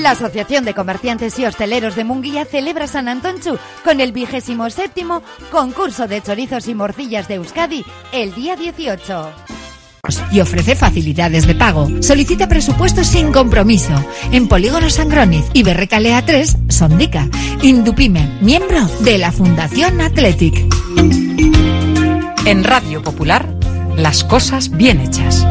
La Asociación de Comerciantes y Hosteleros de Munguía celebra San Antonchu con el 27º concurso de chorizos y morcillas de Euskadi el día 18. Y ofrece facilidades de pago. Solicita presupuestos sin compromiso. En Polígono Sangroniz y Berrecalea 3, Sondica. Indupime, miembro de la Fundación Athletic. En Radio Popular, las cosas bien hechas.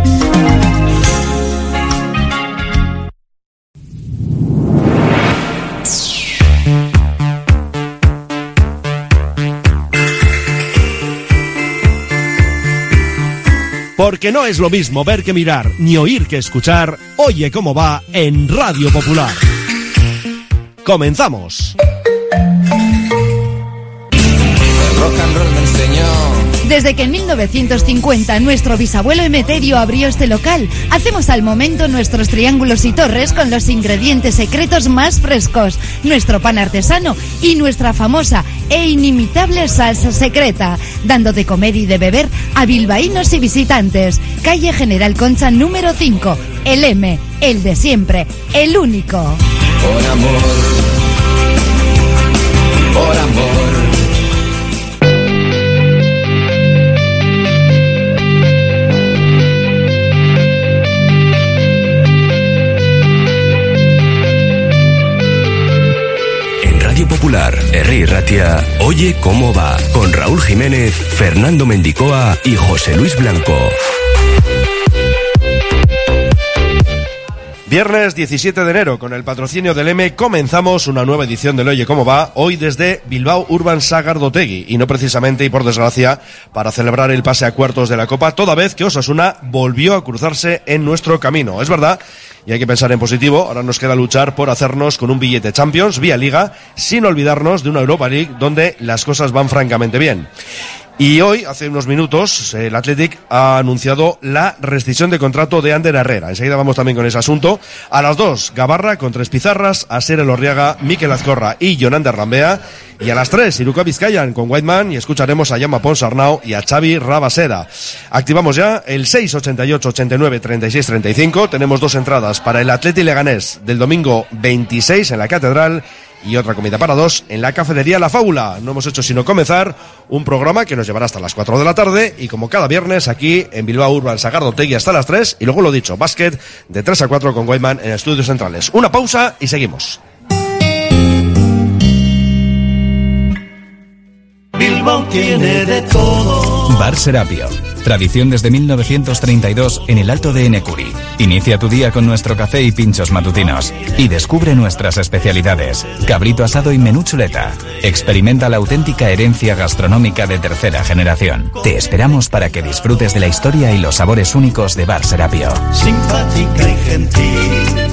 Porque no es lo mismo ver que mirar, ni oír que escuchar. Oye cómo va en Radio Popular. ¡Comenzamos! El rock and roll me enseñó. Desde que en 1950 nuestro bisabuelo Emeterio abrió este local, hacemos al momento nuestros triángulos y torres con los ingredientes secretos más frescos, nuestro pan artesano y nuestra famosa e inimitable salsa secreta, dando de comer y de beber a bilbaínos y visitantes. Calle General Concha número 5, el M, el de siempre, el único. Por amor, por amor. Popular, Herri Ratia, Oye cómo va, con Raúl Jiménez, Fernando Mendicoa y José Luis Blanco. Viernes 17 de enero, con el patrocinio del M, comenzamos una nueva edición del Oye cómo va, hoy desde Bilbao Urban Sagardotegui, y no precisamente y por desgracia para celebrar el pase a cuartos de la Copa, toda vez que Osasuna volvió a cruzarse en nuestro camino. Es verdad, y hay que pensar en positivo, ahora nos queda luchar por hacernos con un billete Champions vía Liga, sin olvidarnos de una Europa League donde las cosas van francamente bien. Y hoy, hace unos minutos, el Athletic ha anunciado la rescisión de contrato de Ander Herrera. Enseguida vamos también con ese asunto. A las 2, Gabarra con 3 pizarras, Asier Elorriaga, Mikel Azcorra y Jonander Rambea. Y a las 3, Iruka Vizcayan con Whiteman, y escucharemos a Jaume Ponsarnau y a Xavi Rabaseda. Activamos ya el 688 89 36 35. Tenemos 2 entradas para el Athletic Leganés del domingo 26 en la Catedral y otra comida para 2 en la Cafetería La Fábula. No hemos hecho sino comenzar un programa que nos llevará hasta las 4 de la tarde, y como cada viernes aquí en Bilbao Urban Sagardotegui hasta las 3, y luego lo dicho, básquet de 3 a 4 con Whiteman en Estudios Centrales. Una pausa y seguimos. Bilbao tiene de todo. Bar Serapio. Tradición desde 1932 en el Alto de Enecuri. Inicia tu día con nuestro café y pinchos matutinos. Y descubre nuestras especialidades. Cabrito asado y menú chuleta. Experimenta la auténtica herencia gastronómica de tercera generación. Te esperamos para que disfrutes de la historia y los sabores únicos de Bar Serapio. Simpática y gentil.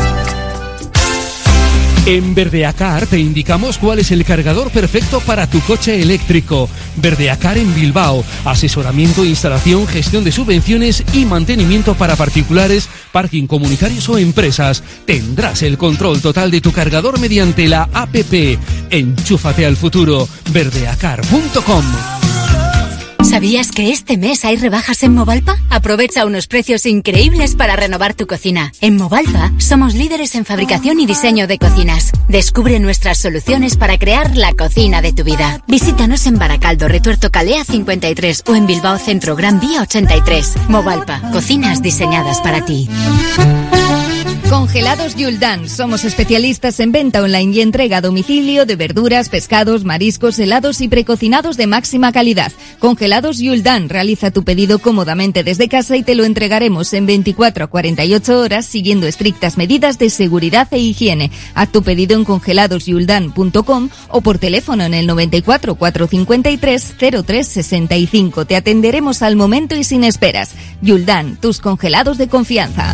En Verdeacar te indicamos cuál es el cargador perfecto para tu coche eléctrico. Verdeacar en Bilbao. Asesoramiento, instalación, gestión de subvenciones y mantenimiento para particulares, parking comunitarios o empresas. Tendrás el control total de tu cargador mediante la APP. Enchúfate al futuro. Verdeacar.com. ¿Sabías que este mes hay rebajas en Movalpa? Aprovecha unos precios increíbles para renovar tu cocina. En Movalpa somos líderes en fabricación y diseño de cocinas. Descubre nuestras soluciones para crear la cocina de tu vida. Visítanos en Baracaldo, Retuerto Calea 53 o en Bilbao Centro Gran Vía 83. Movalpa, cocinas diseñadas para ti. Congelados Yuldan. Somos especialistas en venta online y entrega a domicilio de verduras, pescados, mariscos, helados y precocinados de máxima calidad. Congelados Yuldan. Realiza tu pedido cómodamente desde casa y te lo entregaremos en 24 a 48 horas siguiendo estrictas medidas de seguridad e higiene. Haz tu pedido en congeladosyuldan.com o por teléfono en el 94 453 0365. Te atenderemos al momento y sin esperas. Yuldan, tus congelados de confianza.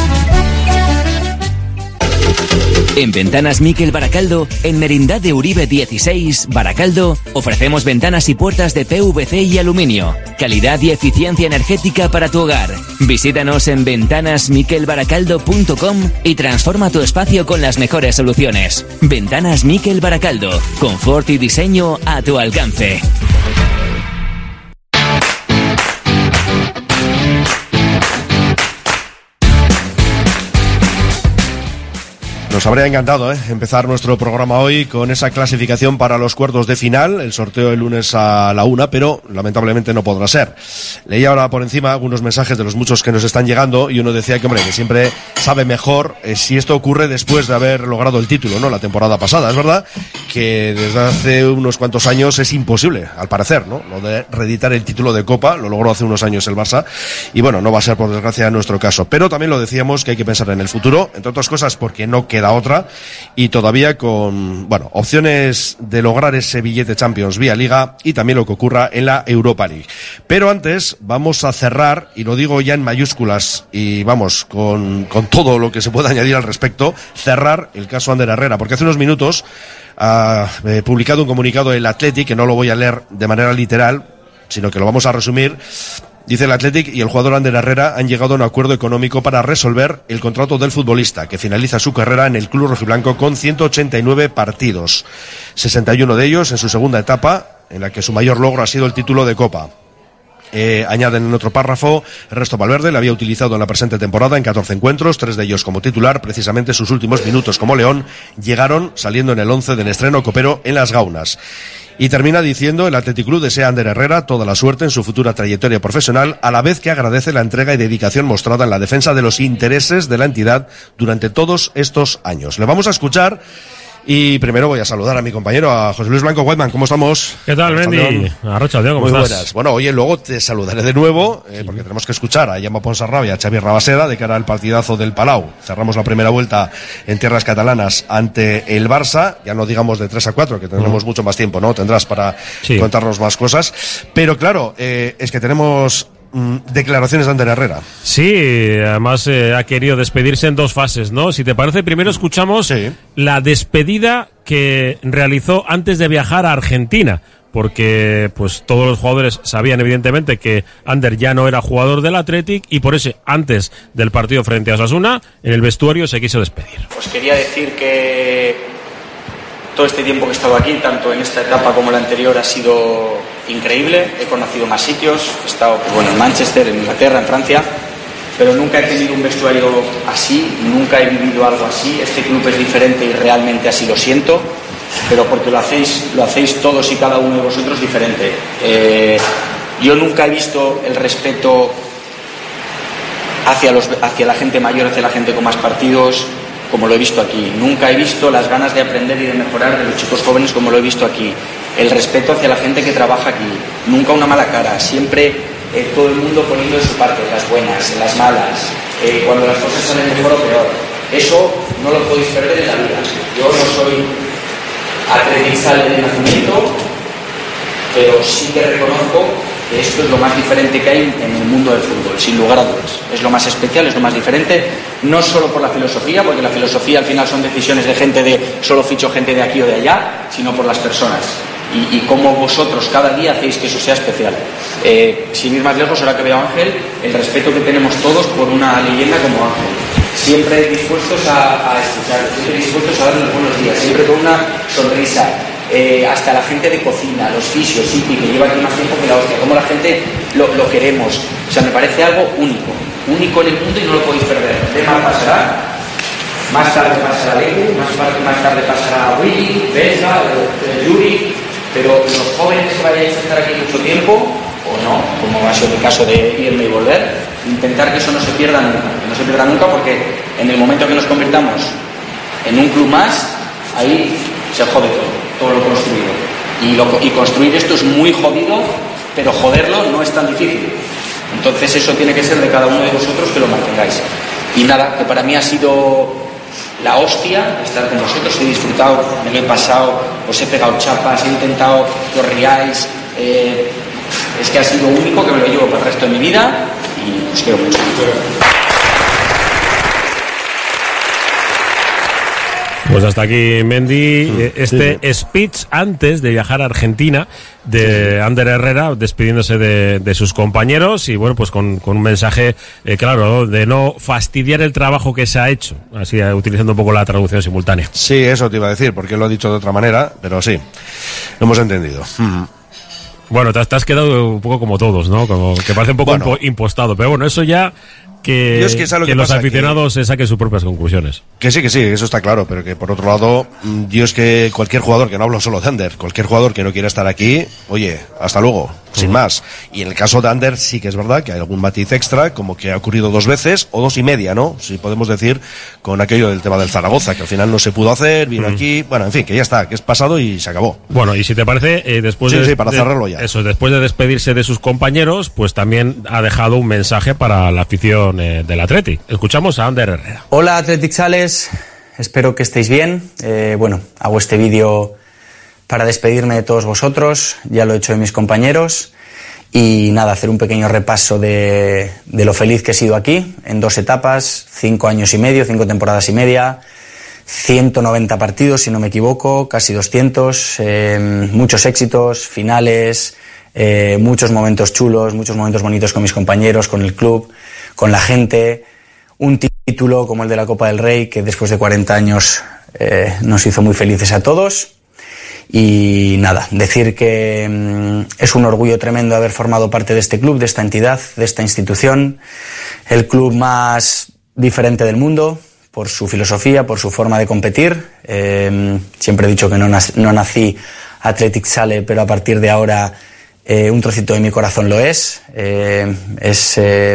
En Ventanas Miquel Baracaldo, en Merindad de Uribe 16, Baracaldo, ofrecemos ventanas y puertas de PVC y aluminio. Calidad y eficiencia energética para tu hogar. Visítanos en ventanasmiquelbaracaldo.com y transforma tu espacio con las mejores soluciones. Ventanas Miquel Baracaldo, confort y diseño a tu alcance. Nos habría encantado empezar nuestro programa hoy con esa clasificación para los cuartos de final, el sorteo el lunes a la 1, pero lamentablemente no podrá ser. Leí ahora por encima algunos mensajes de los muchos que nos están llegando y uno decía que, hombre, que siempre sabe mejor si esto ocurre después de haber logrado el título, ¿no? La temporada pasada. Es verdad que desde hace unos cuantos años es imposible, al parecer, ¿no? Lo de reeditar el título de Copa, lo logró hace unos años el Barça y bueno, no va a ser por desgracia en nuestro caso. Pero también lo decíamos que hay que pensar en el futuro, entre otras cosas porque no queda otra y todavía con, bueno, opciones de lograr ese billete Champions vía Liga y también lo que ocurra en la Europa League. Pero antes vamos a cerrar, y lo digo ya en mayúsculas y vamos, con todo lo que se pueda añadir al respecto, cerrar el caso Ander Herrera, porque hace unos minutos ha publicado un comunicado el Athletic, que no lo voy a leer de manera literal, sino que lo vamos a resumir. Dice el Athletic y el jugador Ander Herrera han llegado a un acuerdo económico para resolver el contrato del futbolista, que finaliza su carrera en el club rojiblanco con 189 partidos, 61 de ellos en su segunda etapa, en la que su mayor logro ha sido el título de Copa. Añaden en otro párrafo, Ernesto Valverde le había utilizado en la presente temporada en 14 encuentros, 3 de ellos como titular. Precisamente sus últimos minutos como León llegaron saliendo en el 11 del estreno copero en Las Gaunas. Y termina diciendo, el Athletic Club desea a Ander Herrera toda la suerte en su futura trayectoria profesional, a la vez que agradece la entrega y dedicación mostrada en la defensa de los intereses de la entidad durante todos estos años. Le vamos a escuchar. Y primero voy a saludar a mi compañero, a José Luis Blanco Whiteman. ¿Cómo estamos? ¿Qué tal, Mendy? Arrocha, tío, ¿cómo Muy estás? Buenas. Bueno, oye, luego te saludaré de nuevo, porque tenemos que escuchar a Jaume Ponsarnau y a Xavi Rabaseda de cara al partidazo del Palau. Cerramos la primera vuelta en tierras catalanas ante el Barça, ya no digamos de 3-4, que tendremos mucho más tiempo, ¿no? Tendrás para contarnos más cosas. Pero claro, es que tenemos declaraciones de Ander Herrera. Sí, además ha querido despedirse en dos fases, ¿no? Si te parece, primero escuchamos la despedida que realizó antes de viajar a Argentina, porque pues todos los jugadores sabían evidentemente que Ander ya no era jugador del Athletic y por eso antes del partido frente a Osasuna en el vestuario se quiso despedir. Os quería decir que todo este tiempo que he estado aquí, tanto en esta etapa como la anterior, ha sido increíble. He conocido más sitios, he estado en Manchester, en Inglaterra, en Francia, pero nunca he tenido un vestuario así, nunca he vivido algo así. Este club es diferente y realmente así lo siento, pero porque lo hacéis todos y cada uno de vosotros diferente. Yo nunca he visto el respeto hacia la gente mayor, hacia la gente con más partidos, como lo he visto aquí. Nunca he visto las ganas de aprender y de mejorar de los chicos jóvenes como lo he visto aquí. El respeto hacia la gente que trabaja aquí. Nunca una mala cara. Siempre todo el mundo poniendo de su parte, en las buenas, en las malas, cuando las cosas salen mejor o peor. Eso no lo podéis perder en la vida. Yo no soy atletista de nacimiento, pero sí que reconozco que esto es lo más diferente que hay en el mundo del fútbol, sin lugar a dudas. Es lo más especial, es lo más diferente, no solo por la filosofía, porque la filosofía al final son decisiones de gente de solo ficho gente de aquí o de allá, sino por las personas. Y cómo vosotros cada día hacéis que eso sea especial. Sin ir más lejos, ahora que veo a Ángel, el respeto que tenemos todos por una leyenda como Ángel. Siempre dispuestos a escuchar, siempre dispuestos a darle los buenos días, siempre con una sonrisa. Hasta la gente de cocina, los fisios, que lleva aquí más tiempo que la hostia, cómo la gente lo queremos. O sea, me parece algo único en el mundo y no lo podéis perder. El tema pasará, más tarde pasará Leku, más tarde pasará Willy, Benja, Yuri, pero los jóvenes que vayáis a estar aquí mucho tiempo, o no, como ha sido el caso de irme y volver, intentar que eso no se pierda nunca, porque en el momento que nos convirtamos en un club más, ahí se jode todo lo construido. Y construir esto es muy jodido, pero joderlo no es tan difícil. Entonces eso tiene que ser de cada uno de vosotros que lo mantengáis. Y nada, que para mí ha sido la hostia estar con vosotros, he disfrutado, me lo he pasado, os he pegado chapas, he intentado que os riáis. Es que ha sido único, que me lo llevo para el resto de mi vida y os quiero mucho. Pues hasta aquí, Mendy, speech antes de viajar a Argentina de Ander Herrera, despidiéndose de sus compañeros y bueno, pues con un mensaje, claro, de no fastidiar el trabajo que se ha hecho, así utilizando un poco la traducción simultánea. Sí, eso te iba a decir, porque lo ha dicho de otra manera, pero sí, lo hemos entendido. Bueno, te has quedado un poco como todos, ¿no? Como que parece un poco impostado, pero bueno, eso ya que los aficionados se saquen sus propias conclusiones. Que sí, eso está claro, pero que por otro lado, yo es que cualquier jugador, que no hablo solo de Ander, cualquier jugador que no quiera estar aquí, oye, hasta luego, sin más. Y en el caso de Ander sí que es verdad que hay algún matiz extra, como que ha ocurrido 2 veces, o 2 y media, ¿no? Si podemos decir, con aquello del tema del Zaragoza, que al final no se pudo hacer, vino aquí, bueno, en fin, que ya está, que es pasado y se acabó. Bueno, y si te parece, después para cerrarlo ya. Eso, después de despedirse de sus compañeros, pues también ha dejado un mensaje para la afición del Athletic. Escuchamos a Ander Herrera. Hola Athletic Sales, espero que estéis bien. Hago este vídeo para despedirme de todos vosotros, ya lo he hecho de mis compañeros, y nada, hacer un pequeño repaso de lo feliz que he sido aquí, en 2 etapas, 5 años y medio, 5 temporadas y media, 190 partidos, si no me equivoco, casi 200, muchos éxitos, finales, muchos momentos chulos, muchos momentos bonitos con mis compañeros, con el club, con la gente, un título como el de la Copa del Rey, que después de 40 años nos hizo muy felices a todos. Y nada, decir que es un orgullo tremendo haber formado parte de este club, de esta entidad, de esta institución, el club más diferente del mundo, por su filosofía, por su forma de competir. Siempre he dicho que no nací Athletic Sale, pero a partir de ahora un trocito de mi corazón lo es. Es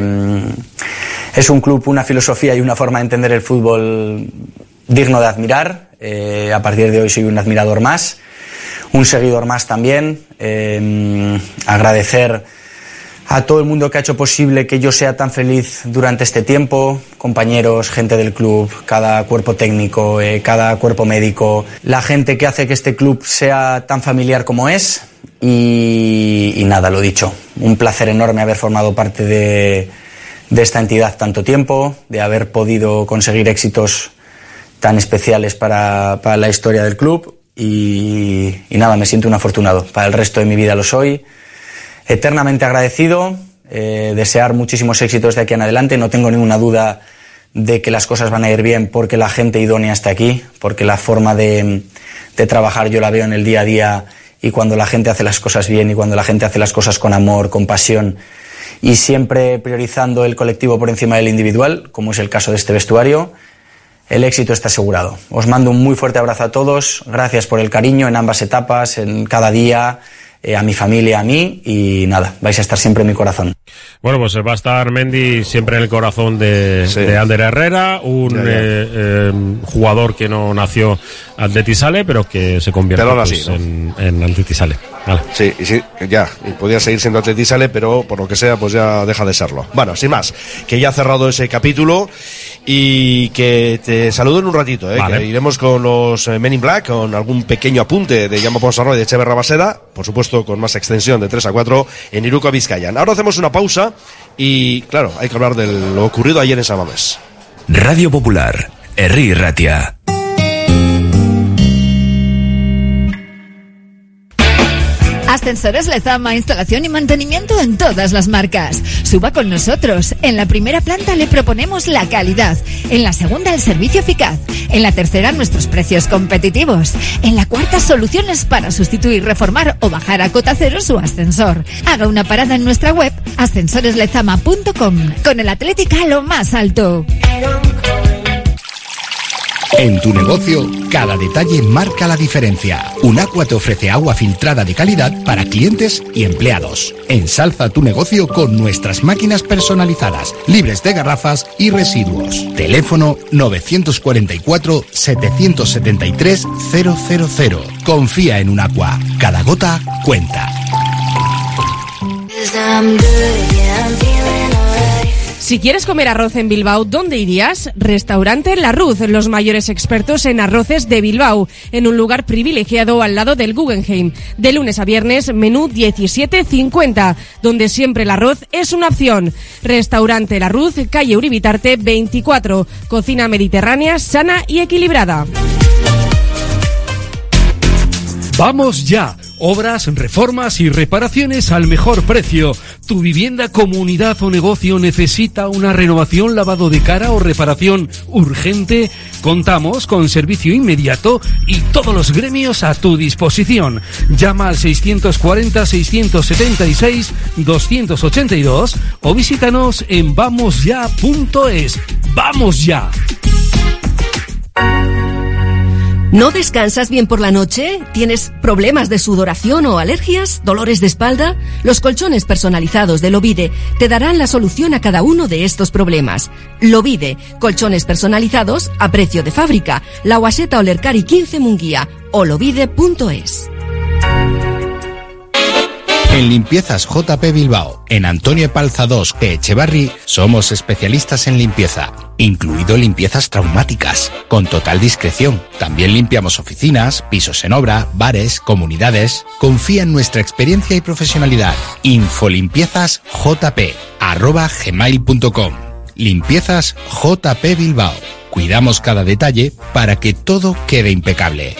un club, una filosofía y una forma de entender el fútbol digno de admirar. A partir de hoy soy un admirador más, un seguidor más también. Agradecer a todo el mundo que ha hecho posible que yo sea tan feliz durante este tiempo, compañeros, gente del club, cada cuerpo técnico, cada cuerpo médico, la gente que hace que este club sea tan familiar como es. Y nada, lo dicho, un placer enorme haber formado parte de esta entidad tanto tiempo, de haber podido conseguir éxitos tan especiales para la historia del club. Y nada, me siento un afortunado. Para el resto de mi vida lo soy. Eternamente agradecido, desear muchísimos éxitos de aquí en adelante. No tengo ninguna duda de que las cosas van a ir bien porque la gente idónea está aquí, porque la forma de trabajar yo la veo en el día a día, y cuando la gente hace las cosas bien y cuando la gente hace las cosas con amor, con pasión y siempre priorizando el colectivo por encima del individual, como es el caso de este vestuario, el éxito está asegurado. Os mando un muy fuerte abrazo a todos, gracias por el cariño en ambas etapas, en cada día, a mi familia, a mí, y nada, vais a estar siempre en mi corazón. Bueno, pues va a estar Mendy siempre en el corazón de Ander Herrera, un jugador que no nació Athletic Sale, pero que se convierte en Athletic Sale. Vale. Sí, y podía seguir siendo Athletic Sale, pero por lo que sea, pues ya deja de serlo. Bueno, sin más, que ya ha cerrado ese capítulo y que te saludo en un ratito, vale. Que iremos con los Men in Black, con algún pequeño apunte de Jaume Ponsarnau y de Etxeber Rabaseda, por supuesto con más extensión de 3 a 4 en Iruko Bizkaian. Ahora hacemos una pausa y, claro, hay que hablar de lo ocurrido ayer en San Mamés. Radio Popular, Herri Ratia. Ascensores Lezama, instalación y mantenimiento en todas las marcas. Suba con nosotros. En la primera planta le proponemos la calidad. En la segunda, el servicio eficaz. En la tercera, nuestros precios competitivos. En la cuarta, soluciones para sustituir, reformar o bajar a cota cero su ascensor. Haga una parada en nuestra web ascensoreslezama.com. Con el Athletic a lo más alto. En tu negocio, cada detalle marca la diferencia. Unaqua te ofrece agua filtrada de calidad para clientes y empleados. Ensalza tu negocio con nuestras máquinas personalizadas, libres de garrafas y residuos. Teléfono 944 773 000. Confía en Unaqua. Cada gota cuenta. Si quieres comer arroz en Bilbao, ¿dónde irías? Restaurante La Ruz, los mayores expertos en arroces de Bilbao, en un lugar privilegiado al lado del Guggenheim. De lunes a viernes, menú 17,50, donde siempre el arroz es una opción. Restaurante La Ruz, calle Uribitarte 24, cocina mediterránea, sana y equilibrada. ¡Vamos ya! Obras, reformas y reparaciones al mejor precio. ¿Tu vivienda, comunidad o negocio necesita una renovación, lavado de cara o reparación urgente? Contamos con servicio inmediato y todos los gremios a tu disposición. Llama al 640-676-282 o visítanos en vamosya.es. ¡Vamos ya! ¿No descansas bien por la noche? ¿Tienes problemas de sudoración o alergias? ¿Dolores de espalda? Los colchones personalizados de Lovide te darán la solución a cada uno de estos problemas. Lovide, colchones personalizados a precio de fábrica. La Guaseta Olercari 15 Munguía o lovide.es. En Limpiezas JP Bilbao, en Antonio Palza 2, Echevarri, somos especialistas en limpieza, incluido limpiezas traumáticas, con total discreción. También limpiamos oficinas, pisos en obra, bares, comunidades. Confía en nuestra experiencia y profesionalidad. infolimpiezasjp@gmail.com. Limpiezas JP Bilbao. Cuidamos cada detalle para que todo quede impecable.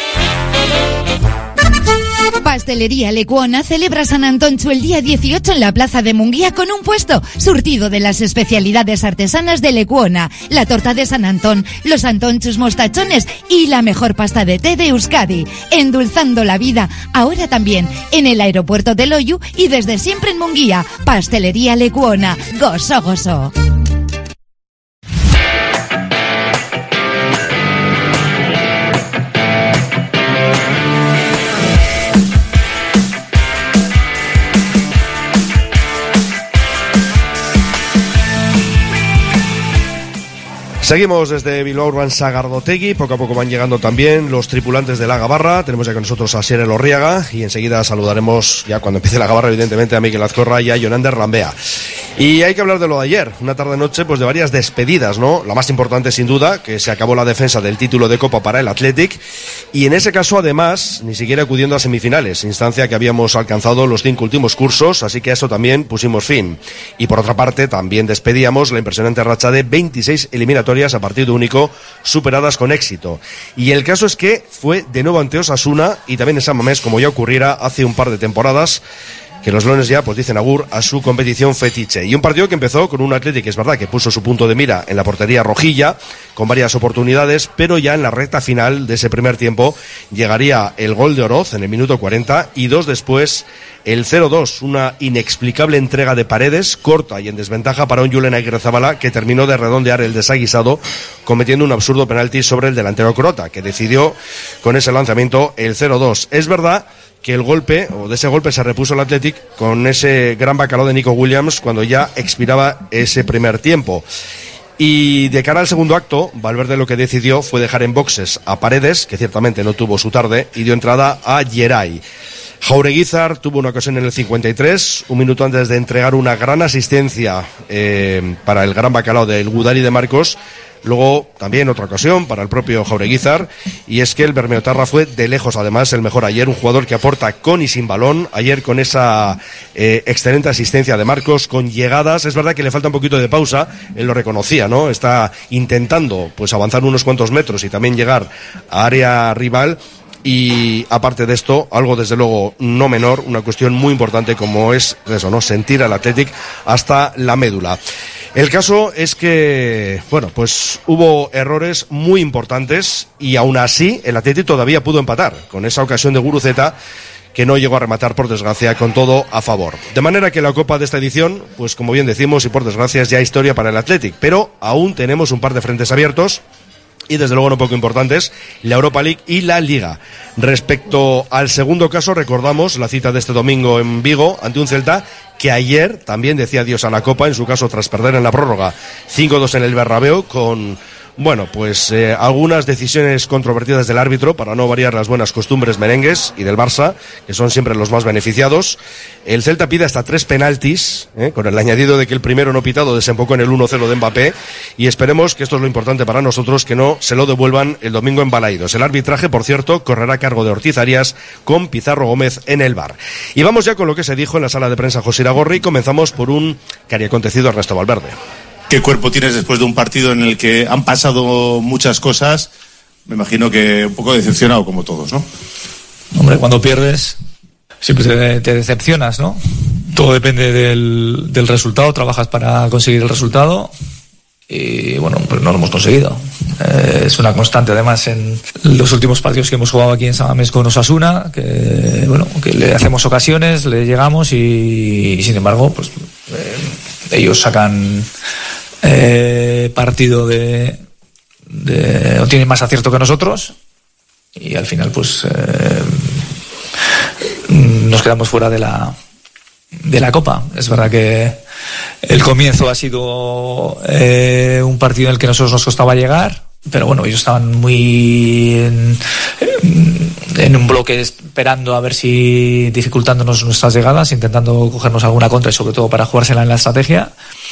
Pastelería Lecuona celebra San Antonchu el día 18 en la plaza de Munguía con un puesto surtido de las especialidades artesanas de Lecuona, la torta de San Antón, los antonchus mostachones y la mejor pasta de té de Euskadi, endulzando la vida, ahora también en el aeropuerto de Loiu y desde siempre en Munguía. Pastelería Lecuona, gozo, gozo. Seguimos desde Bilbao Urban Sagardotegui, poco a poco van llegando también los tripulantes de la Gabarra. Tenemos ya con nosotros a Sier Elorriaga y enseguida saludaremos, ya cuando empiece la Gabarra, evidentemente, a Mikel Azcorra y a Jonander Lambea. Y hay que hablar de lo de ayer, una tarde-noche pues de varias despedidas, ¿no? La más importante sin duda, que se acabó la defensa del título de Copa para el Athletic, y en ese caso además ni siquiera acudiendo a semifinales, instancia que habíamos alcanzado los 5 últimos cursos, así que a eso también pusimos fin. Y por otra parte también despedíamos la impresionante racha de 26 eliminatorias a partido único superadas con éxito. Y el caso es que fue de nuevo ante Osasuna y también en San Mamés, como ya ocurriera hace un par de temporadas, que los leones ya pues dicen agur a su competición fetiche. Y un partido que empezó con un Athletic, que es verdad que puso su punto de mira en la portería rojilla, con varias oportunidades, pero ya en la recta final de ese primer tiempo llegaría el gol de Oroz en el minuto 40 y 2 después el 0-2, una inexplicable entrega de Paredes, corta y en desventaja para un Julen Aguirrezabala, que terminó de redondear el desaguisado, cometiendo un absurdo penalti sobre el delantero croata, que decidió con ese lanzamiento el 0-2. Es verdad que el golpe, o de ese golpe se repuso el Athletic con ese gran bacalao de Nico Williams cuando ya expiraba ese primer tiempo. Y de cara al segundo acto, Valverde lo que decidió fue dejar en boxes a Paredes, que ciertamente no tuvo su tarde, y dio entrada a Geray. Jaureguizar tuvo una ocasión en el 53, un minuto antes de entregar una gran asistencia para el gran bacalao del Gudari de Marcos. Luego también otra ocasión para el propio Jaureguizar, y es que el Bermeotarra fue de lejos además el mejor ayer, un jugador que aporta con y sin balón, ayer con esa excelente asistencia de Marcos, con llegadas. Es verdad que le falta un poquito de pausa, él lo reconocía, ¿no? Está intentando pues avanzar unos cuantos metros y también llegar a área rival. Y aparte de esto, algo desde luego no menor, una cuestión muy importante como es eso, ¿no? Sentir al Athletic hasta la médula. El caso es que, bueno, pues hubo errores muy importantes y aún así el Athletic todavía pudo empatar con esa ocasión de Guruceta, que no llegó a rematar por desgracia, con todo a favor. De manera que la Copa de esta edición, pues como bien decimos y por desgracia es ya historia para el Athletic, pero aún tenemos un par de frentes abiertos. Y desde luego no poco importantes, la Europa League y la Liga. Respecto al segundo caso, recordamos la cita de este domingo en Vigo ante un Celta que ayer también decía adiós a la Copa, en su caso tras perder en la prórroga 5-2 en el Bernabéu, con bueno, pues algunas decisiones controvertidas del árbitro, para no variar las buenas costumbres merengues y del Barça, que son siempre los más beneficiados. El Celta pide hasta 3 penaltis, con el añadido de que el primero no pitado desembocó en el 1-0 de Mbappé, y esperemos que esto es lo importante para nosotros, que no se lo devuelvan el domingo en Balaídos. El arbitraje, por cierto, correrá a cargo de Ortiz Arias, con Pizarro Gómez en el VAR. Y vamos ya con lo que se dijo en la sala de prensa José Iragorri. Comenzamos por un cariacontecido Ernesto Valverde. ¿Qué cuerpo tienes después de un partido en el que han pasado muchas cosas? Me imagino que un poco decepcionado como todos, ¿no? Hombre, cuando pierdes siempre te decepcionas, ¿no? Todo depende del resultado, trabajas para conseguir el resultado y bueno, pues no lo hemos conseguido. es una constante además en los últimos partidos que hemos jugado aquí en San Mamés con Osasuna, que le hacemos ocasiones, le llegamos y sin embargo pues ellos sacan partido o tienen más acierto que nosotros y al final pues nos quedamos fuera de la Copa. Es verdad que el comienzo ha sido un partido en el que a nosotros nos costaba llegar, pero bueno, ellos estaban muy en un bloque esperando a ver si dificultándonos nuestras llegadas, intentando cogernos alguna contra y sobre todo para jugársela en la estrategia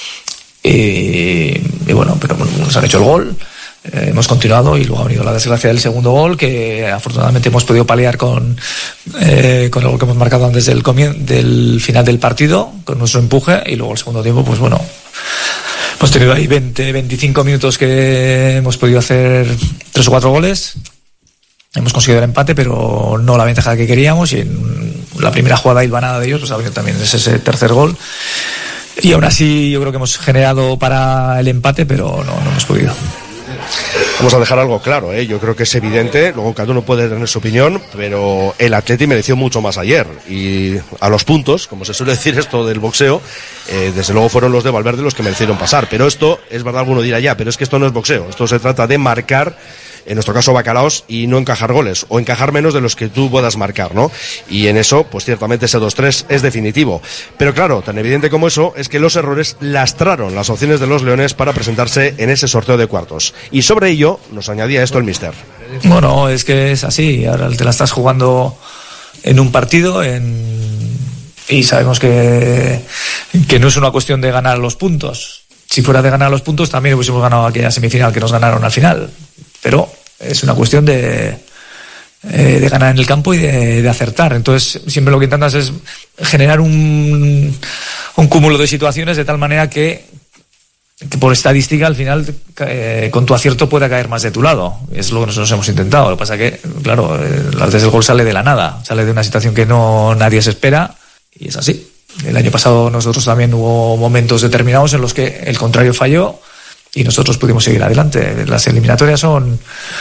y bueno, pero nos han hecho el gol. Hemos continuado y luego ha venido la desgracia del segundo gol que afortunadamente hemos podido paliar con el gol que hemos marcado antes del final del partido con nuestro empuje y luego el segundo tiempo pues bueno, hemos tenido ahí 20-25 minutos que hemos podido hacer 3 o 4 goles, hemos conseguido el empate pero no la ventaja que queríamos y en la primera jugada hilvanada de ellos pues ha venido también ese tercer gol y aún así yo creo que hemos generado para el empate pero no hemos podido. Vamos a dejar algo claro, yo creo que es evidente, luego cada uno puede tener su opinión, pero el Atleti mereció mucho más ayer y a los puntos, como se suele decir esto del boxeo, desde luego fueron los de Valverde los que merecieron pasar, pero esto, es verdad, alguno dirá ya, pero es que esto no es boxeo, esto se trata de marcar, en nuestro caso bacalaos, y no encajar goles, o encajar menos de los que tú puedas marcar, ¿no? Y en eso, pues ciertamente ese 2-3 es definitivo. Pero claro, tan evidente como eso, es que los errores lastraron las opciones de los Leones para presentarse en ese sorteo de cuartos. Y sobre ello, nos añadía esto el míster. Bueno, es que es así, ahora te la estás jugando en un partido, y sabemos que no es una cuestión de ganar los puntos. Si fuera de ganar los puntos, también hubiésemos ganado aquella semifinal que nos ganaron al final. Pero es una cuestión de ganar en el campo y de acertar. Entonces, siempre lo que intentas es generar un cúmulo de situaciones de tal manera que por estadística, al final, con tu acierto pueda caer más de tu lado. Es lo que nosotros hemos intentado. Lo que pasa que, claro, antes del gol sale de la nada. Sale de una situación que nadie se espera y es así. El año pasado nosotros también hubo momentos determinados en los que el contrario falló y nosotros pudimos seguir adelante. Las eliminatorias son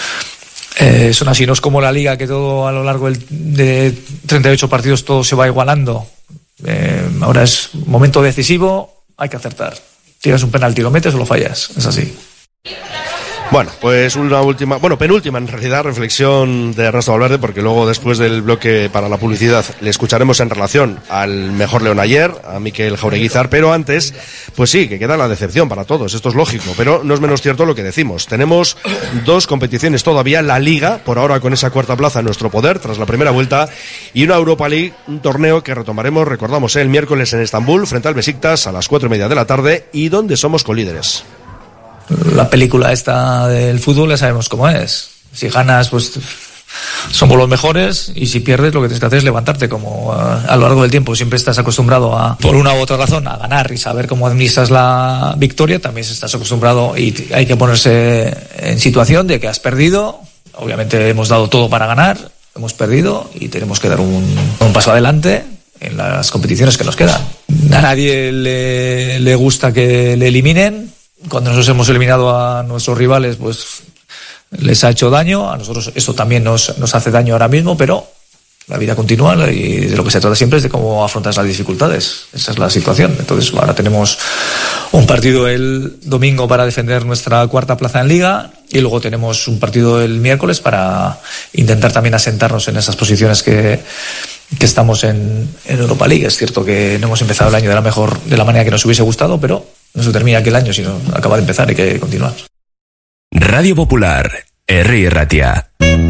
así, no es como la Liga, que todo a lo largo de 38 partidos todo se va igualando. Ahora es momento decisivo, hay que acertar. Tiras un penalti, lo metes o lo fallas, es así. Bueno, pues penúltima en realidad reflexión de Ernesto Valverde, porque luego después del bloque para la publicidad le escucharemos en relación al mejor León ayer, a Mikel Jaureguizar, pero antes, pues sí, que queda la decepción para todos, esto es lógico, pero no es menos cierto lo que decimos. Tenemos 2 competiciones todavía, la Liga, por ahora con esa cuarta plaza en nuestro poder, tras la primera vuelta, y una Europa League, un torneo que retomaremos, recordamos, el miércoles en Estambul, frente al Besiktas, a las 4:30 de la tarde, y donde somos colíderes. La película esta del fútbol ya sabemos cómo es. Si ganas, pues somos los mejores, y si pierdes, lo que tienes que hacer es levantarte, como a lo largo del tiempo siempre estás acostumbrado por una u otra razón, a ganar y saber cómo administras la victoria. También estás acostumbrado y hay que ponerse en situación de que has perdido. Obviamente hemos dado todo para ganar, hemos perdido y tenemos que dar un paso adelante en las competiciones que nos quedan. A nadie le gusta que le eliminen. Cuando nosotros hemos eliminado a nuestros rivales, pues les ha hecho daño. A nosotros esto también nos hace daño ahora mismo, pero la vida continúa y de lo que se trata siempre es de cómo afrontas las dificultades. Esa es la situación. Entonces ahora tenemos un partido el domingo para defender nuestra cuarta plaza en Liga y luego tenemos un partido el miércoles para intentar también asentarnos en esas posiciones que estamos en Europa League. Es cierto que no hemos empezado el año de la manera que nos hubiese gustado, pero no se termina aquel año, sino acaba de empezar, hay que continuar. Radio Popular, Herri Ratia.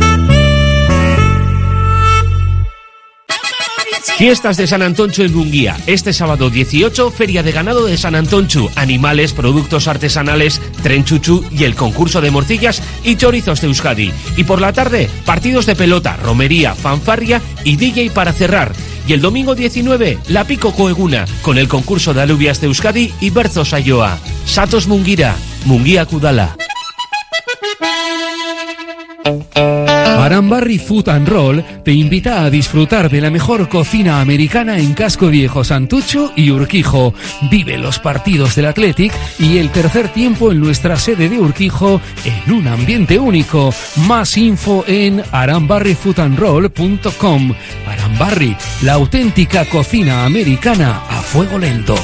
Fiestas de San Antonchu en Munguía. Este sábado 18, Feria de Ganado de San Antonchu. Animales, productos artesanales, tren chuchu y el concurso de morcillas y chorizos de Euskadi. Y por la tarde, partidos de pelota, romería, fanfarria y DJ para cerrar. Y el domingo 19, la Pico Coeguna, con el concurso de alubias de Euskadi y Berzo Saioa. Satos Mungira, Munguía Kudala. Arambarri Food and Roll te invita a disfrutar de la mejor cocina americana en Casco Viejo, Santucho y Urquijo. Vive los partidos del Athletic y el tercer tiempo en nuestra sede de Urquijo en un ambiente único. Más info en arambarrifoodandroll.com. Arambarri, la auténtica cocina americana a fuego lento.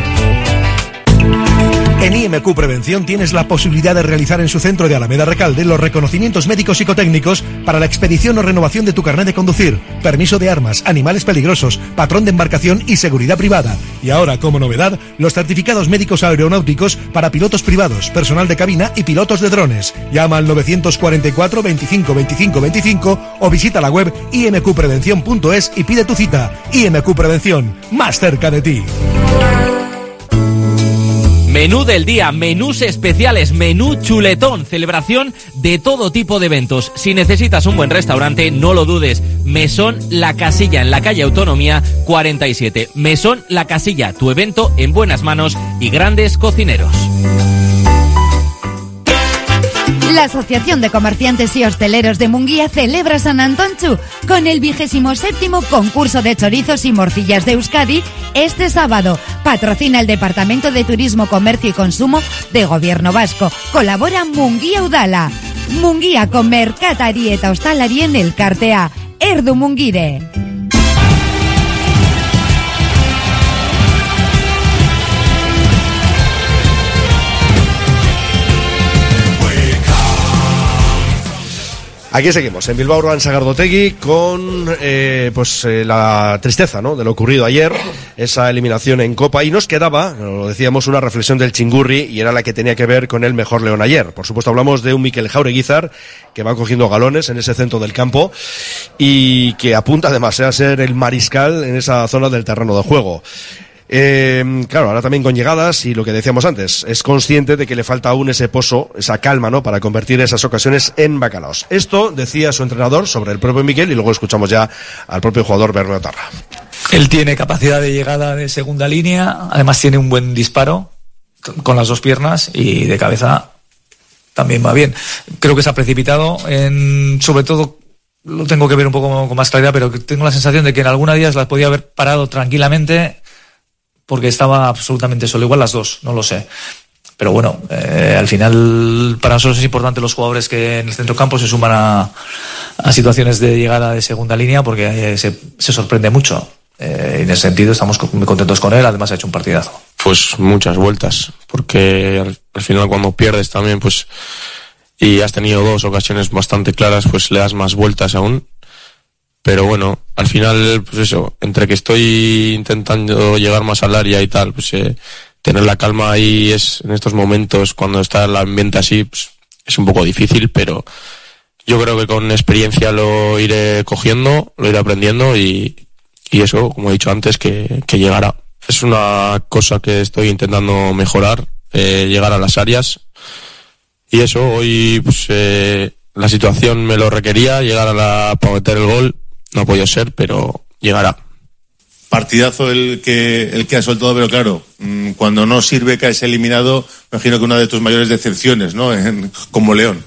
En IMQ Prevención tienes la posibilidad de realizar en su centro de Alameda Recalde los reconocimientos médicos psicotécnicos para la expedición o renovación de tu carnet de conducir, permiso de armas, animales peligrosos, patrón de embarcación y seguridad privada. Y ahora, como novedad, los certificados médicos aeronáuticos para pilotos privados, personal de cabina y pilotos de drones. Llama al 944 25 25 25 o visita la web imqprevención.es y pide tu cita. IMQ Prevención, más cerca de ti. Menú del día, menús especiales, menú chuletón, celebración de todo tipo de eventos. Si necesitas un buen restaurante, no lo dudes. Mesón La Casilla, en la calle Autonomía 47. Mesón La Casilla, tu evento en buenas manos y grandes cocineros. La Asociación de Comerciantes y Hosteleros de Munguía celebra San Antonchu con el 27º concurso de chorizos y morcillas de Euskadi este sábado. Patrocina el Departamento de Turismo, Comercio y Consumo de Gobierno Vasco. Colabora Munguía Udala. Munguía con Mercatari eta Hostalarien elkartea. Erdu Mungire. Aquí seguimos, en Bilbao Urban Sagardotegui, con la tristeza, ¿no?, de lo ocurrido ayer, esa eliminación en Copa, y nos quedaba, lo decíamos, una reflexión del Chingurri, y era la que tenía que ver con el mejor León ayer. Por supuesto hablamos de un Mikel Jaureguizar, que va cogiendo galones en ese centro del campo, y que apunta además a ser el mariscal en esa zona del terreno de juego. Claro, ahora también con llegadas, y lo que decíamos antes, es consciente de que le falta aún ese pozo, esa calma, ¿no?, para convertir esas ocasiones en bacalaos. Esto decía su entrenador sobre el propio Mikel, y luego escuchamos ya al propio jugador Bernardo Tarra. Él tiene capacidad de llegada de segunda línea, además tiene un buen disparo con las dos piernas, y de cabeza también va bien. Creo que se ha precipitado sobre todo, lo tengo que ver un poco con más claridad, pero tengo la sensación de que en alguna días las podía haber parado tranquilamente, porque estaba absolutamente solo, igual las dos, no lo sé. Pero bueno, al final para nosotros es importante los jugadores que en el centrocampo se suman a situaciones de llegada de segunda línea, porque se sorprende mucho. Y en ese sentido estamos muy contentos con él, además ha hecho un partidazo. Pues muchas vueltas, porque al final cuando pierdes también, pues, y has tenido dos ocasiones bastante claras, pues le das más vueltas aún. Pero bueno, al final, pues eso, entre que estoy intentando llegar más al área y tal, pues tener la calma ahí en estos momentos, cuando está el ambiente así, pues es un poco difícil, pero yo creo que con experiencia lo iré cogiendo, lo iré aprendiendo, y eso, como he dicho antes, que llegará. Es una cosa que estoy intentando mejorar, llegar a las áreas, y eso, hoy pues la situación me lo requería, llegar para meter el gol. No ha podido ser, pero llegará. Partidazo el que ha soltado, pero claro, cuando no sirve, caes eliminado. Me imagino que una de tus mayores decepciones, ¿no?, como León.